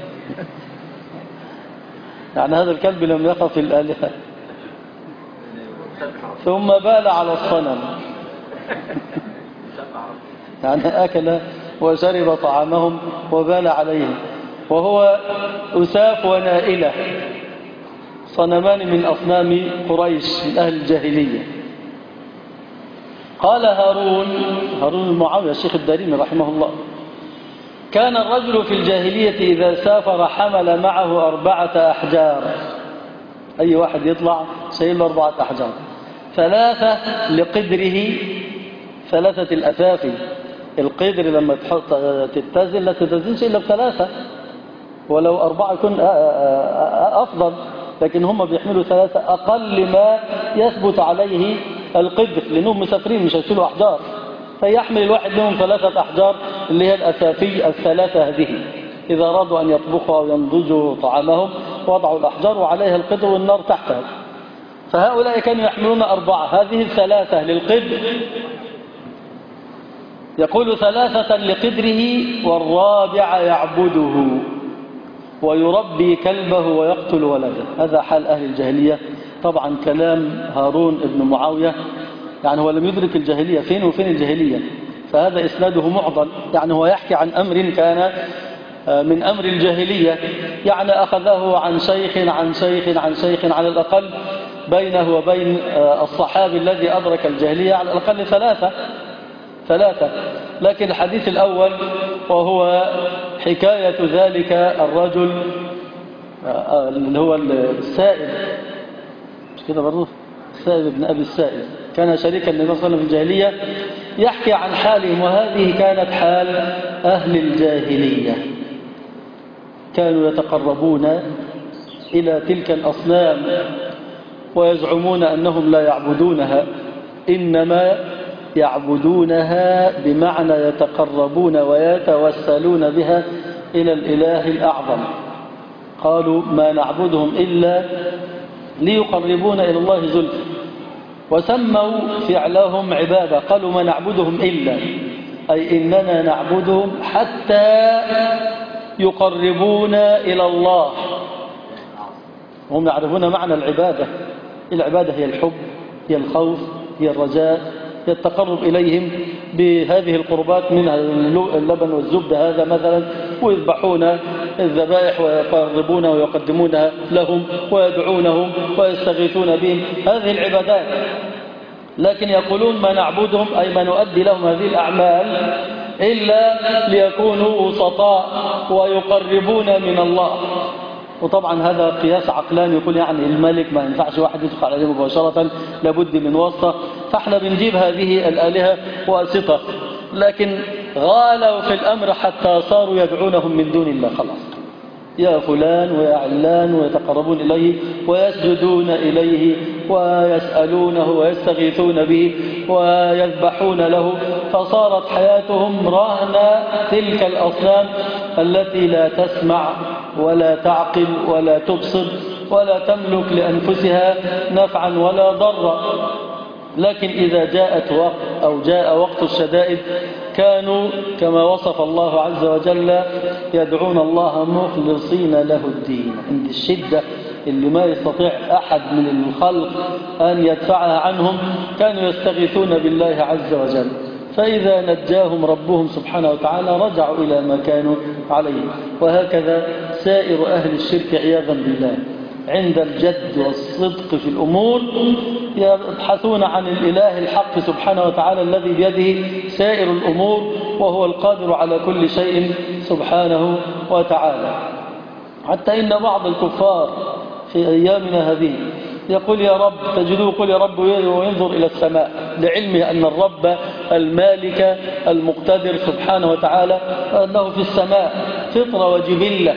يعني هذا الكلب لم يخف الآلهة، ثم بال على الصنم يعني أكل وشرب طعامهم وبال عليهم، وهو أساف ونائلة، صنمان من أصنام قريش من أهل الجاهلية. قال هارون هارون المعاوية الشيخ الدارمي رحمه الله، كان الرجل في الجاهلية إذا سافر حمل معه أربعة أحجار، أي واحد يطلع شايل أربعة أحجار، ثلاثة لقدره، ثلاثة الأثافي، القدر لما تحط تتزن لا تتزنش إلا بثلاثة، ولو أربعة يكون أفضل، لكن هم بيحملوا ثلاثة أقل ما يثبت عليه القدر، لأنهم مسافرين مش هيشيلوا أحجار، فيحمل الواحد منهم ثلاثة أحجار اللي هي الأثافي الثلاثة هذه. إذا أرادوا أن يطبخوا أو ينضجوا طعامهم وضعوا الأحجار وعليها القدر والنار تحتها. فهؤلاء كانوا يحملون أربعة، هذه الثلاثة للقدر، يقول ثلاثة لقدره، والرابع يعبده ويربي كلبه ويقتل ولده. هذا حال أهل الجاهلية. طبعا كلام هارون بن معاوية، يعني هو لم يدرك الجاهلية فين وفين الجاهلية، فهذا إسناده معضل، يعني هو يحكي عن أمر كان من أمر الجاهلية، يعني أخذه عن شيخ عن شيخ عن شيخ، على الأقل بينه وبين الصحابي الذي أدرك الجاهلية على الأقل ثلاثة ثلاثة لكن الحديث الأول وهو حكاية ذلك الرجل اللي هو السائب، مش كده برضه، السائب ابن أبي السائب، كان شريكا للنبي صلى الله عليه وسلم في الجاهلية، يحكي عن حالهم، وهذه كانت حال أهل الجاهلية، كانوا يتقربون إلى تلك الأصنام ويزعمون أنهم لا يعبدونها، إنما يعبدونها بمعنى يتقربون ويتوسلون بها إلى الإله الأعظم. قالوا ما نعبدهم إلا ليقربونا إلى الله زلفى، وسموا فعلهم عبادة، قالوا ما نعبدهم إلا، أي إننا نعبدهم حتى يقربونا إلى الله. هم يعرفون معنى العبادة، العبادة هي الحب، هي الخوف، هي الرجاء، هي التقرب إليهم بهذه القربات من اللبن والزبد هذا مثلا، ويذبحون الذبائح ويقربونها ويقدمونها لهم ويدعونهم ويستغيثون بهم، هذه العبادات. لكن يقولون ما نعبدهم أي ما نؤدي لهم هذه الأعمال إلا ليكونوا وسطاء ويقربون من الله. وطبعا هذا قياس عقلاني، يقول يعني الملك ما ينفعش واحد يدخل عليه مباشرة، لابد من واسطة، فاحنا بنجيب هذه الآلهة واسطة. لكن غالوا في الأمر حتى صاروا يدعونهم من دون الله، خلاص يا فلان ويا علان، ويتقربون إليه ويسجدون إليه ويسألونه ويستغيثون به ويذبحون له، فصارت حياتهم رهن تلك الأصنام التي لا تسمع ولا تعقل ولا تبصر ولا تملك لأنفسها نفعا ولا ضرا. لكن إذا جاءت وقت أو جاء وقت الشدائد كانوا كما وصف الله عز وجل يدعون الله مخلصين له الدين. عند الشدة اللي ما يستطيع أحد من الخلق أن يدفعها عنهم كانوا يستغيثون بالله عز وجل، فإذا نجاهم ربهم سبحانه وتعالى رجعوا إلى ما كانوا عليه. وهكذا سائر أهل الشرك عياذا بالله عند الجد والصدق في الأمور يبحثون عن الإله الحق سبحانه وتعالى الذي بيده سائر الأمور، وهو القادر على كل شيء سبحانه وتعالى. حتى إن بعض الكفار في أيامنا هذه يقول يا رب، تجدوه يقول يا رب وينظر إلى السماء، لعلمه أن الرب المالك المقتدر سبحانه وتعالى أنه في السماء فطرة وجبلة.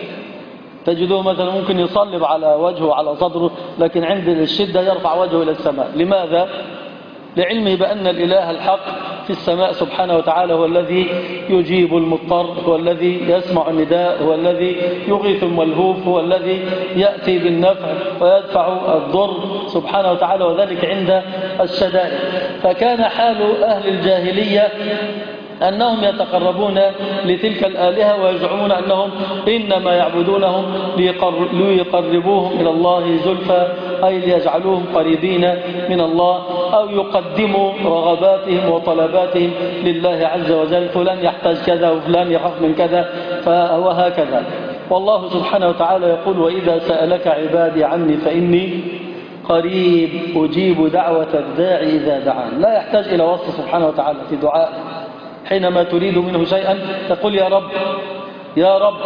تجدوه مثلا ممكن يصلب على وجهه على صدره، لكن عند الشدة يرفع وجهه إلى السماء. لماذا؟ لعلمه بأن الإله الحق في السماء سبحانه وتعالى هو الذي يجيب المضطر، هو الذي يسمع النداء، هو الذي يغيث الملهوف، هو الذي يأتي بالنفع ويدفع الضر سبحانه وتعالى، وذلك عند الشدائد. فكان حال أهل الجاهلية أنهم يتقربون لتلك الآلهة ويزعمون أنهم إنما يعبدونهم ليقربوهم إلى الله زلفى، أي ليجعلوهم قريبين من الله، أو يقدموا رغباتهم وطلباتهم لله عز وجل، فلان يحتاج كذا وفلان يخاف من كذا وهكذا. والله سبحانه وتعالى يقول وإذا سألك عبادي عني فإني قريب أجيب دعوة الداعي إذا دعان. لا يحتاج إلى وصف سبحانه وتعالى في دعاء. حينما تريد منه شيئا تقول يا رب يا رب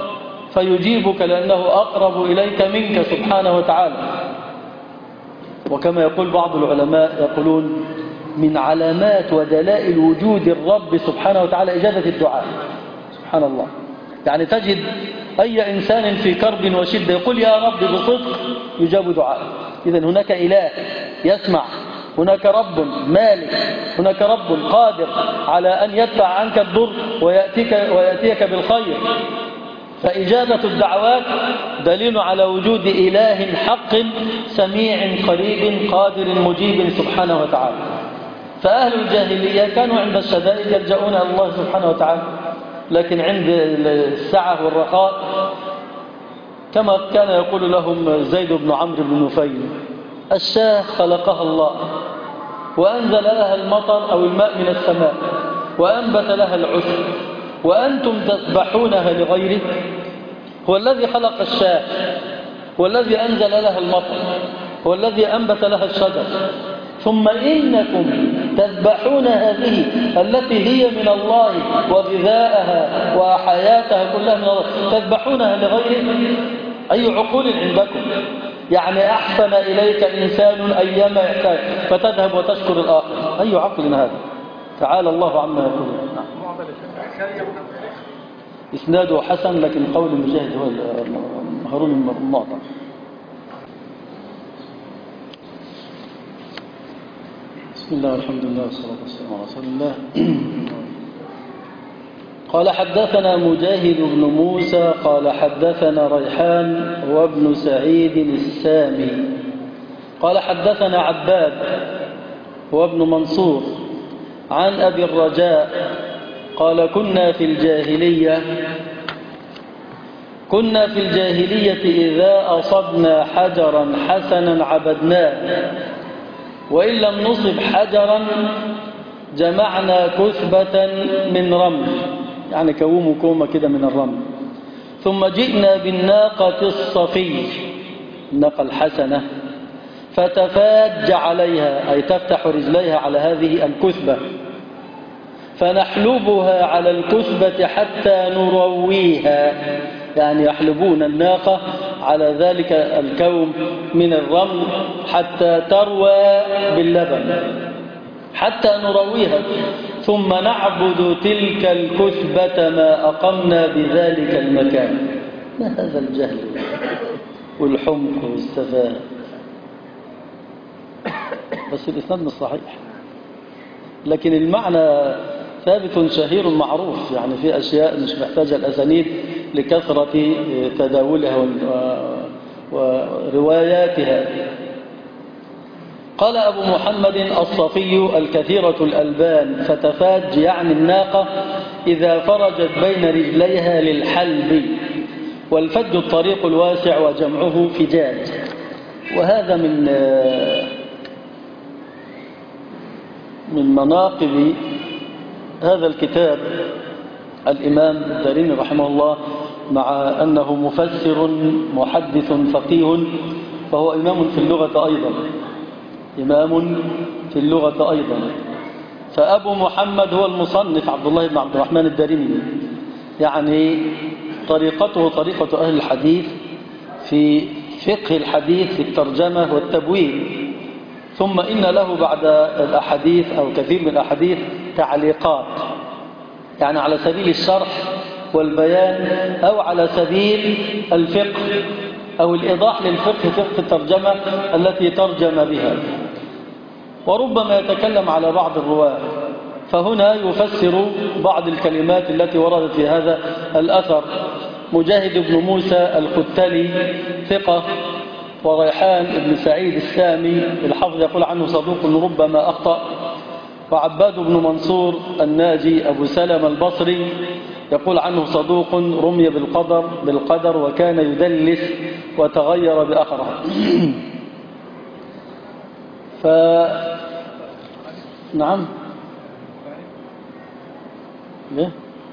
فيجيبك، لأنه أقرب إليك منك سبحانه وتعالى. وكما يقول بعض العلماء يقولون من علامات ودلائل وجود الرب سبحانه وتعالى إجابة الدعاء. سبحان الله، يعني تجد أي إنسان في كرب وشدة يقول يا رب بصدق يجاب دعاء. إذن هناك إله يسمع، هناك رب مالك، هناك رب قادر على أن يدفع عنك الضر ويأتيك, ويأتيك بالخير. فإجابة الدعوات دليل على وجود إله حق سميع قريب قادر مجيب سبحانه وتعالى. فأهل الجاهلية كانوا عند الشدائد يلجؤون إلى الله سبحانه وتعالى، لكن عند السعة والرخاء كما كان يقول لهم زيد بن عمرو بن نفيل الشاه خلقها الله وأنزل لها المطر أو الماء من السماء وأنبت لها العشب، وأنتم تذبحونها لغيره. هو الذي خلق الشاه، هو الذي أنزل لها المطر، هو الذي أنبت لها الشجر، ثم إنكم تذبحون هذه التي هي من الله وغذاءها وحياتها كلها من الله، تذبحونها لغيره. أي عقول عندكم؟ يعني أحسن إليك إنسان أيام يحتاج فتذهب وتشكر الآخر. أي عقل هذا؟ تعالى الله عما يقولون. إسناده حسن، لكن قول المجاهد هو هارون المعطى. بسم الله والحمد لله والصلاة والسلام على رسول الله. قال حدثنا مجاهد بن موسى قال حدثنا ريحان وابن سعيد السامي قال حدثنا عباد وابن منصور عن أبي الرجاء قال كنا في الجاهلية كنا في الجاهلية إذا أصبنا حجرا حسنا عبدناه، وإن لم نصب حجرا جمعنا كثبة من رمل، يعني كوم كومة كده من الرمل، ثم جئنا بالناقة الصفي الناقة الحسنة فتفاج عليها أي تفتح رجليها على هذه الكثبة، فنحلبها على الكثبة حتى نرويها، يعني يحلبون الناقة على ذلك الكوم من الرمل حتى تروى باللبن حتى نرويها، ثم نعبد تلك الكثبة ما أقمنا بذلك المكان. ما هذا الجهل والحمق والسفاهة؟ بس الإسناد مش صحيح، لكن المعنى ثابت شهير معروف، يعني في أشياء مش محتاجة الأسانيد لكثرة تداولها ورواياتها. قال أبو محمد الصفي الكثيرة الألبان، فتفاج يعني الناقة إذا فرجت بين رجليها للحلب، والفج الطريق الواسع وجمعه فجاج. وهذا من من مناقب هذا الكتاب الإمام الدارمي رحمه الله، مع أنه مفسر محدث فقيه، فهو إمام في اللغة أيضا، إمام في اللغة أيضا. فأبو محمد هو المصنف عبد الله بن عبد الرحمن الدارمي، يعني طريقته طريقة أهل الحديث في فقه الحديث في الترجمة والتبويب. ثم إن له بعد الأحاديث أو كثير من الأحاديث تعليقات، يعني على سبيل الشرح والبيان أو على سبيل الفقه أو الإيضاح للفقه، فقه الترجمة التي ترجم بها. وربما يتكلم على بعض الرواة، فهنا يفسر بعض الكلمات التي وردت في هذا الأثر. مجاهد بن موسى الختلي ثقة، وريحان بن سعيد السامي الحافظ يقول عنه صدوق ربما أخطأ، وعباد بن منصور الناجي أبو سلم البصري يقول عنه صدوق رمي بالقدر بالقدر وكان يدلس وتغير بأخره. ف نعم ليه؟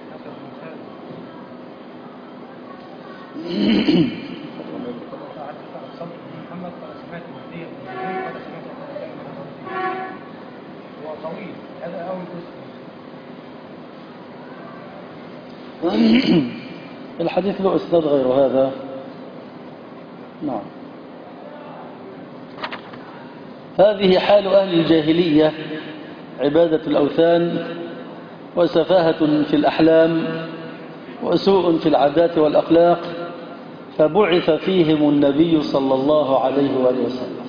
الحديث له اسناد غير هذا. نعم. هذه حال أهل الجاهلية، عبادة الأوثان وسفاهة في الأحلام وسوء في العادات والأخلاق، فبعث فيهم النبي صلى الله عليه وآله وسلم.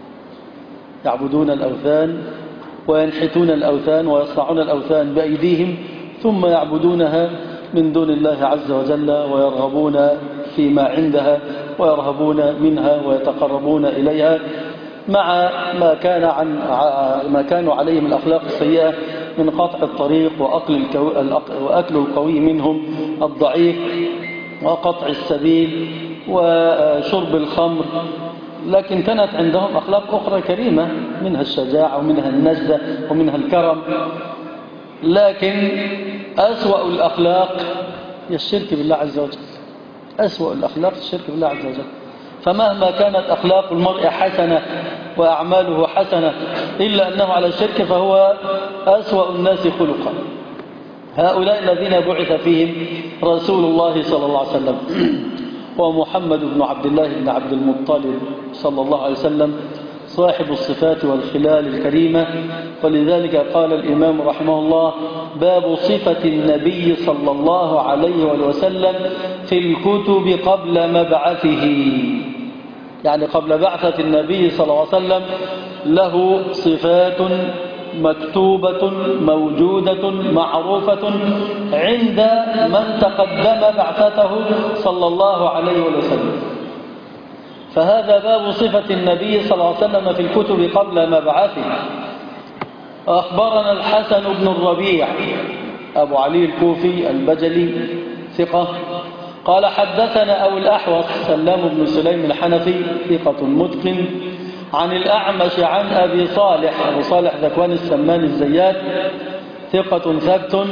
يعبدون الأوثان وينحتون الأوثان ويصنعون الأوثان بأيديهم، ثم يعبدونها من دون الله عز وجل، ويرغبون فيما عندها ويرهبون منها ويتقربون إليها، مع ما كان عن ما كانوا عليه من الأخلاق السيئة من قطع الطريق وأكل الكو... وأكل القوي منهم الضعيف وقطع السبيل وشرب الخمر. لكن كانت عندهم أخلاق أخرى كريمة، منها الشجاعة ومنها النجدة ومنها الكرم. لكن أسوأ الأخلاق هي الشرك بالله عز وجل، أسوأ الأخلاق الشرك بالله عز وجل. فمهما كانت أخلاق المرء حسنة وأعماله حسنة إلا أنه على الشرك فهو أسوأ الناس خلقا. هؤلاء الذين بعث فيهم رسول الله صلى الله عليه وسلم ومحمد بن عبد الله بن عبد المطلب صلى الله عليه وسلم، صاحب الصفات والخلال الكريمة. ولذلك قال الإمام رحمه الله: باب صفة النبي صلى الله عليه وسلم في الكتب قبل مبعثه، يعني قبل بعثة النبي صلى الله عليه وسلم له صفات مكتوبة موجودة معروفة عند من تقدم بعثته صلى الله عليه وسلم. فهذا باب صفة النبي صلى الله عليه وسلم في الكتب قبل مبعثه. أخبرنا الحسن بن الربيع أبو علي الكوفي البجلي ثقة، قال حدثنا أبو الأحوص سلام بن سليم الحنفي ثقة متقن، عن الأعمش عن أبي صالح أبو صالح ذكوان السمان الزيات ثقة ثبت.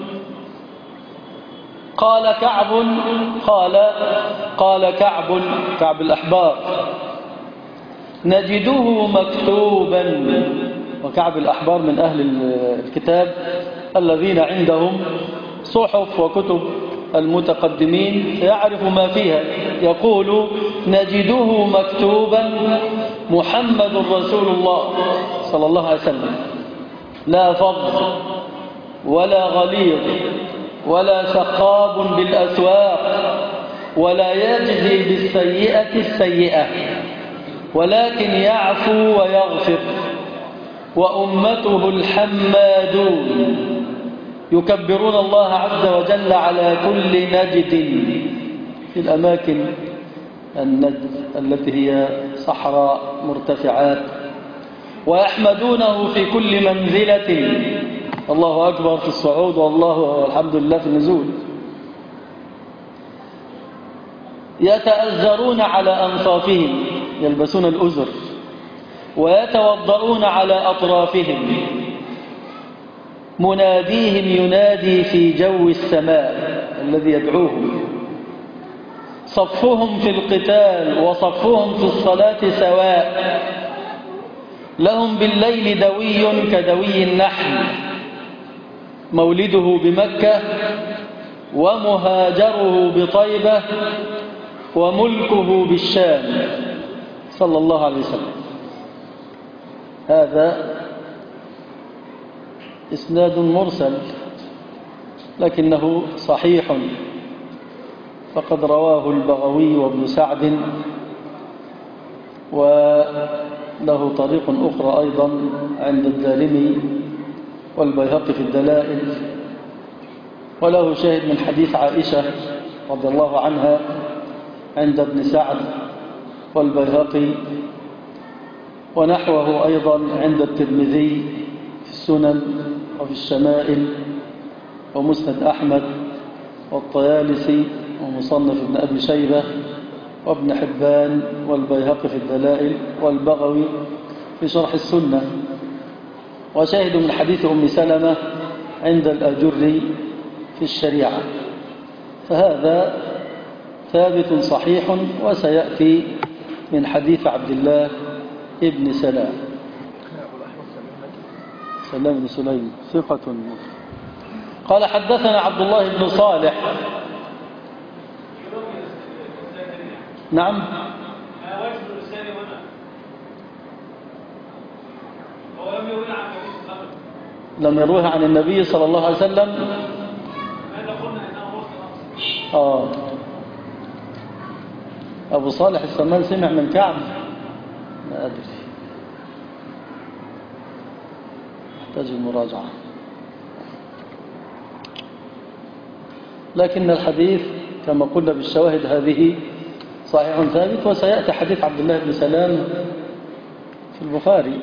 قال كعب قال قال كعب كعب الأحبار: نجده مكتوبا. وكعب الأحبار من أهل الكتاب الذين عندهم صحف وكتب المتقدمين يعرف ما فيها، يقول نجده مكتوبا محمد رسول الله صلى الله عليه وسلم، لا فض ولا غليظ ولا سخاب بالأسواق ولا يجزي بالسيئة السيئة، ولكن يعفو ويغفر، وأمته الحمادون يكبرون الله عز وجل على كل نجد في الأماكن النجد التي هي صحراء مرتفعات، ويحمدونه في كل منزلة، الله أكبر في الصعود والله والحمد لله في النزول. يتأزرون على أنصافهم، يلبسون الأزر، ويتوضؤون على أطرافهم، مناديهم ينادي في جو السماء الذي يدعوهم، صفهم في القتال وصفهم في الصلاة سواء، لهم بالليل دوي كدوي النحل، مولده بمكة ومهاجره بطيبة وملكه بالشام صلى الله عليه وسلم. هذا إسناد مرسل لكنه صحيح، فقد رواه البغوي وابن سعد، وله طريق أخرى أيضا عند الدارمي والبيهقي في الدلائل، وله شاهد من حديث عائشة رضي الله عنها عند ابن سعد والبيهقي، ونحوه أيضا عند الترمذي في السنن وفي الشمائل ومسند أحمد والطيالسي ومصنف ابن أبي شيبة وابن حبان والبيهقي في الدلائل والبغوي في شرح السنة، وشاهد من حديث أم سلمة عند الأجري في الشريعة. فهذا ثابت صحيح، وسيأتي من حديث عبد الله ابن سلام سلام بن سليم ثقة. قال حدثنا عبد الله بن صالح. نعم لم يروه عن النبي صلى الله عليه وسلم. آه أبو صالح السمان سمع من كعب، ما أدري، يحتاج المراجعة، لكن الحديث كما قلنا بالشواهد هذه صحيح ثابت. وسيأتي حديث عبد الله بن سلام في البخاري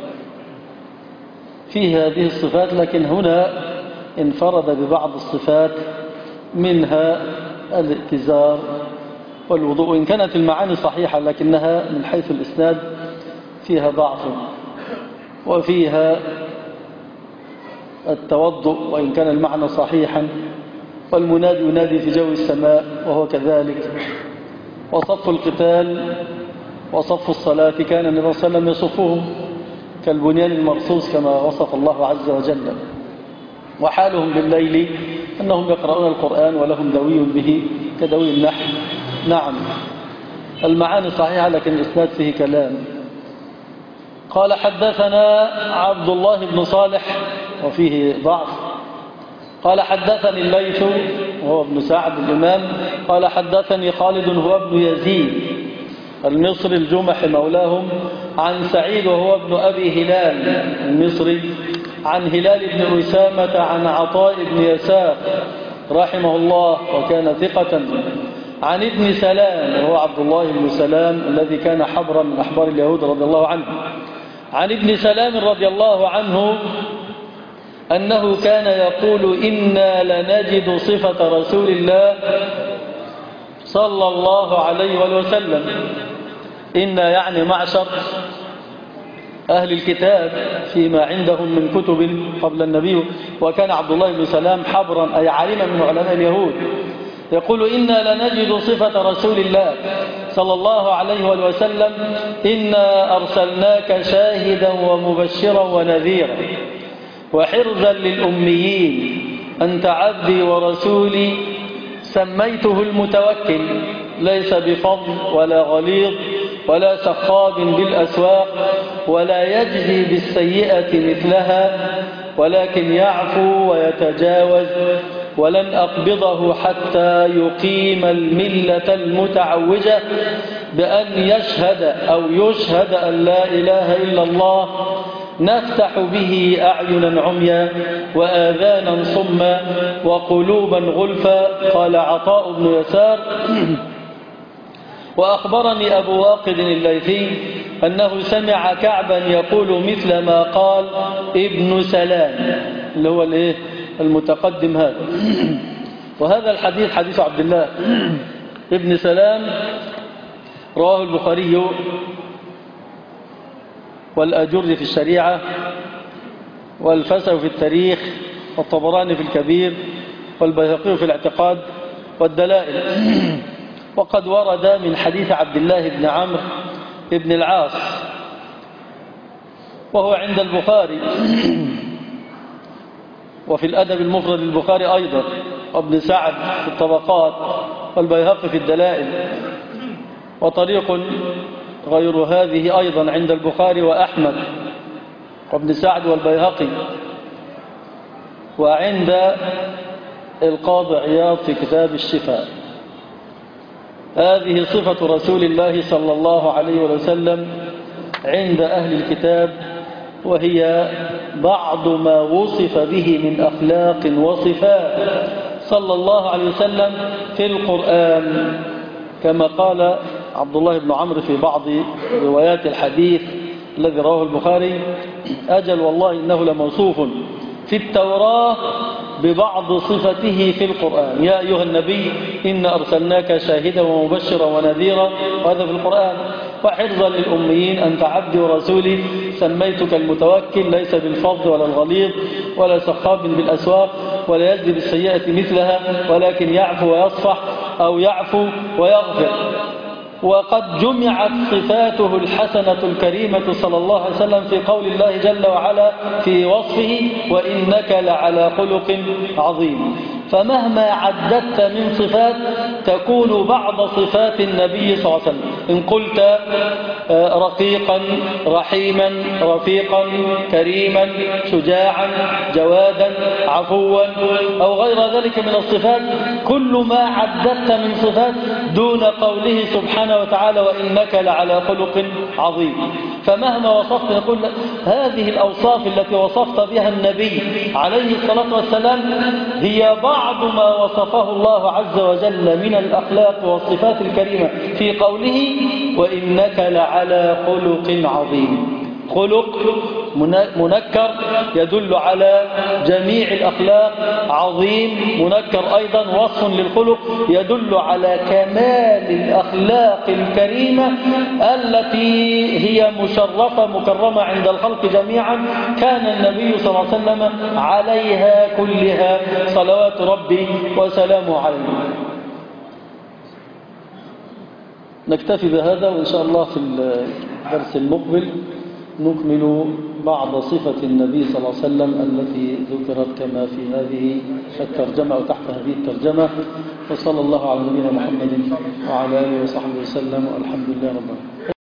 فيه هذه الصفات، لكن هنا انفرد ببعض الصفات، منها الائتزار والوضوء، إن كانت المعاني صحيحة لكنها من حيث الإسناد فيها ضعف، وفيها التوضؤ وإن كان المعنى صحيحا، والمنادي ينادي في جو السماء وهو كذلك، وصف القتال وصف الصلاة كان النبي صلى الله عليه وسلم يصفهم كالبنيان المرصوص كما وصف الله عز وجل. وحالهم بالليل أنهم يقرؤون القرآن ولهم دوي به كدوي النحل. نعم المعاني صحيحة لكن الإسناد فيه كلام. قال حدثنا عبد الله بن صالح وفيه ضعف. قال حدثني الليث وهو ابن سعد الإمام قال حدثني خالد هو ابن يزيد المصري الجمحي مولاهم عن سعيد وهو ابن أبي هلال المصري عن هلال بن أسامة عن عطاء بن يسار رحمه الله وكان ثقة عن ابن سلام وهو عبد الله بن سلام الذي كان حبرا من أحبار اليهود رضي الله عنه عن ابن سلام رضي الله عنه أنه كان يقول إنا لنجد صفة رسول الله صلى الله عليه وسلم. إنا يعني معشر أهل الكتاب فيما عندهم من كتب قبل النبي، وكان عبد الله بن سلام حبرا أي عالما من علماء اليهود، يقول إنا لنجد صفة رسول الله صلى الله عليه وسلم إنا أرسلناك شاهدا ومبشرا ونذيرا وحرزا للأميين أنت عبدي ورسولي سميته المتوكل ليس بفضل ولا غليظ ولا سخاب بالأسواق ولا يجزي بالسيئة مثلها ولكن يعفو ويتجاوز ولن أقبضه حتى يقيم الملة المتعوجة بأن يشهد أو يشهد أن لا إله إلا الله نفتح به أعينا عميا وآذانا صما وقلوبا غلفا. قال عطاء بن يسار وأخبرني أبو واقد الليثي أنه سمع كعبا يقول مثل ما قال ابن سلام اللي هو الايه المتقدم هذا. وهذا الحديث حديث عبد الله ابن سلام رواه البخاري والأجر في الشريعة والفسوي في التاريخ والطبراني في الكبير والبيهقي في الاعتقاد والدلائل. وقد ورد من حديث عبد الله بن عمرو بن العاص وهو عند البخاري وفي الأدب المفرد للبخاري أيضا وابن سعد في الطبقات والبيهقي في الدلائل وطريق غير هذه أيضا عند البخاري وأحمد وابن سعد والبيهقي وعند القاضي عياض في كتاب الشفاء. هذه صفة رسول الله صلى الله عليه وسلم عند أهل الكتاب وهي بعض ما وصف به من أخلاق وصفات صلى الله عليه وسلم في القرآن كما قال عبد الله بن عمرو في بعض روايات الحديث الذي رواه البخاري أجل والله إنه لموصوف في التوراة ببعض صفته في القرآن يا أيها النبي إنا أرسلناك شاهدا ومبشرا ونذيرا وهذا في القرآن وحرزا للأميين أنت عبدي ورسولي سميتك المتوكل ليس بالفضل ولا الغليظ ولا سخاب بالأسواق ولا يجزي بالسيئة مثلها ولكن يعفو ويصفح أو يعفو ويغفر. وقد جمعت صفاته الحسنة الكريمة صلى الله عليه وسلم في قول الله جل وعلا في وصفه وإنك لعلى خلق عظيم. فمهما عددت من صفات تكون بعض صفات النبي صلى الله عليه وسلم إن قلت رقيقا رحيما رفيقا كريما شجاعا جوادا عفوا أو غير ذلك من الصفات كل ما عددت من صفات دون قوله سبحانه وتعالى وإنك لعلى خلق عظيم. فمهما وصفت نقول هذه الأوصاف التي وصفت بها النبي عليه الصلاة والسلام هي بعض ما وصفه الله عز وجل من الأخلاق والصفات الكريمة في قوله وإنك لعلى خلق عظيم. خلق منكر يدل على جميع الأخلاق عظيم منكر أيضا وصف للخلق يدل على كمال الأخلاق الكريمة التي هي مشرفة مكرمة عند الخلق جميعا كان النبي صلى الله عليه وسلم عليها كلها صلوات ربي وسلامه عليه. نكتفي بهذا وإن شاء الله في الدرس المقبل نكمل بعض صفة النبي صلى الله عليه وسلم التي ذكرت كما في هذه الترجمة أو تحت هذه الترجمة. وصلى الله على نبينا محمد وعلى آله وصحبه وسلم والحمد لله رب العالمين.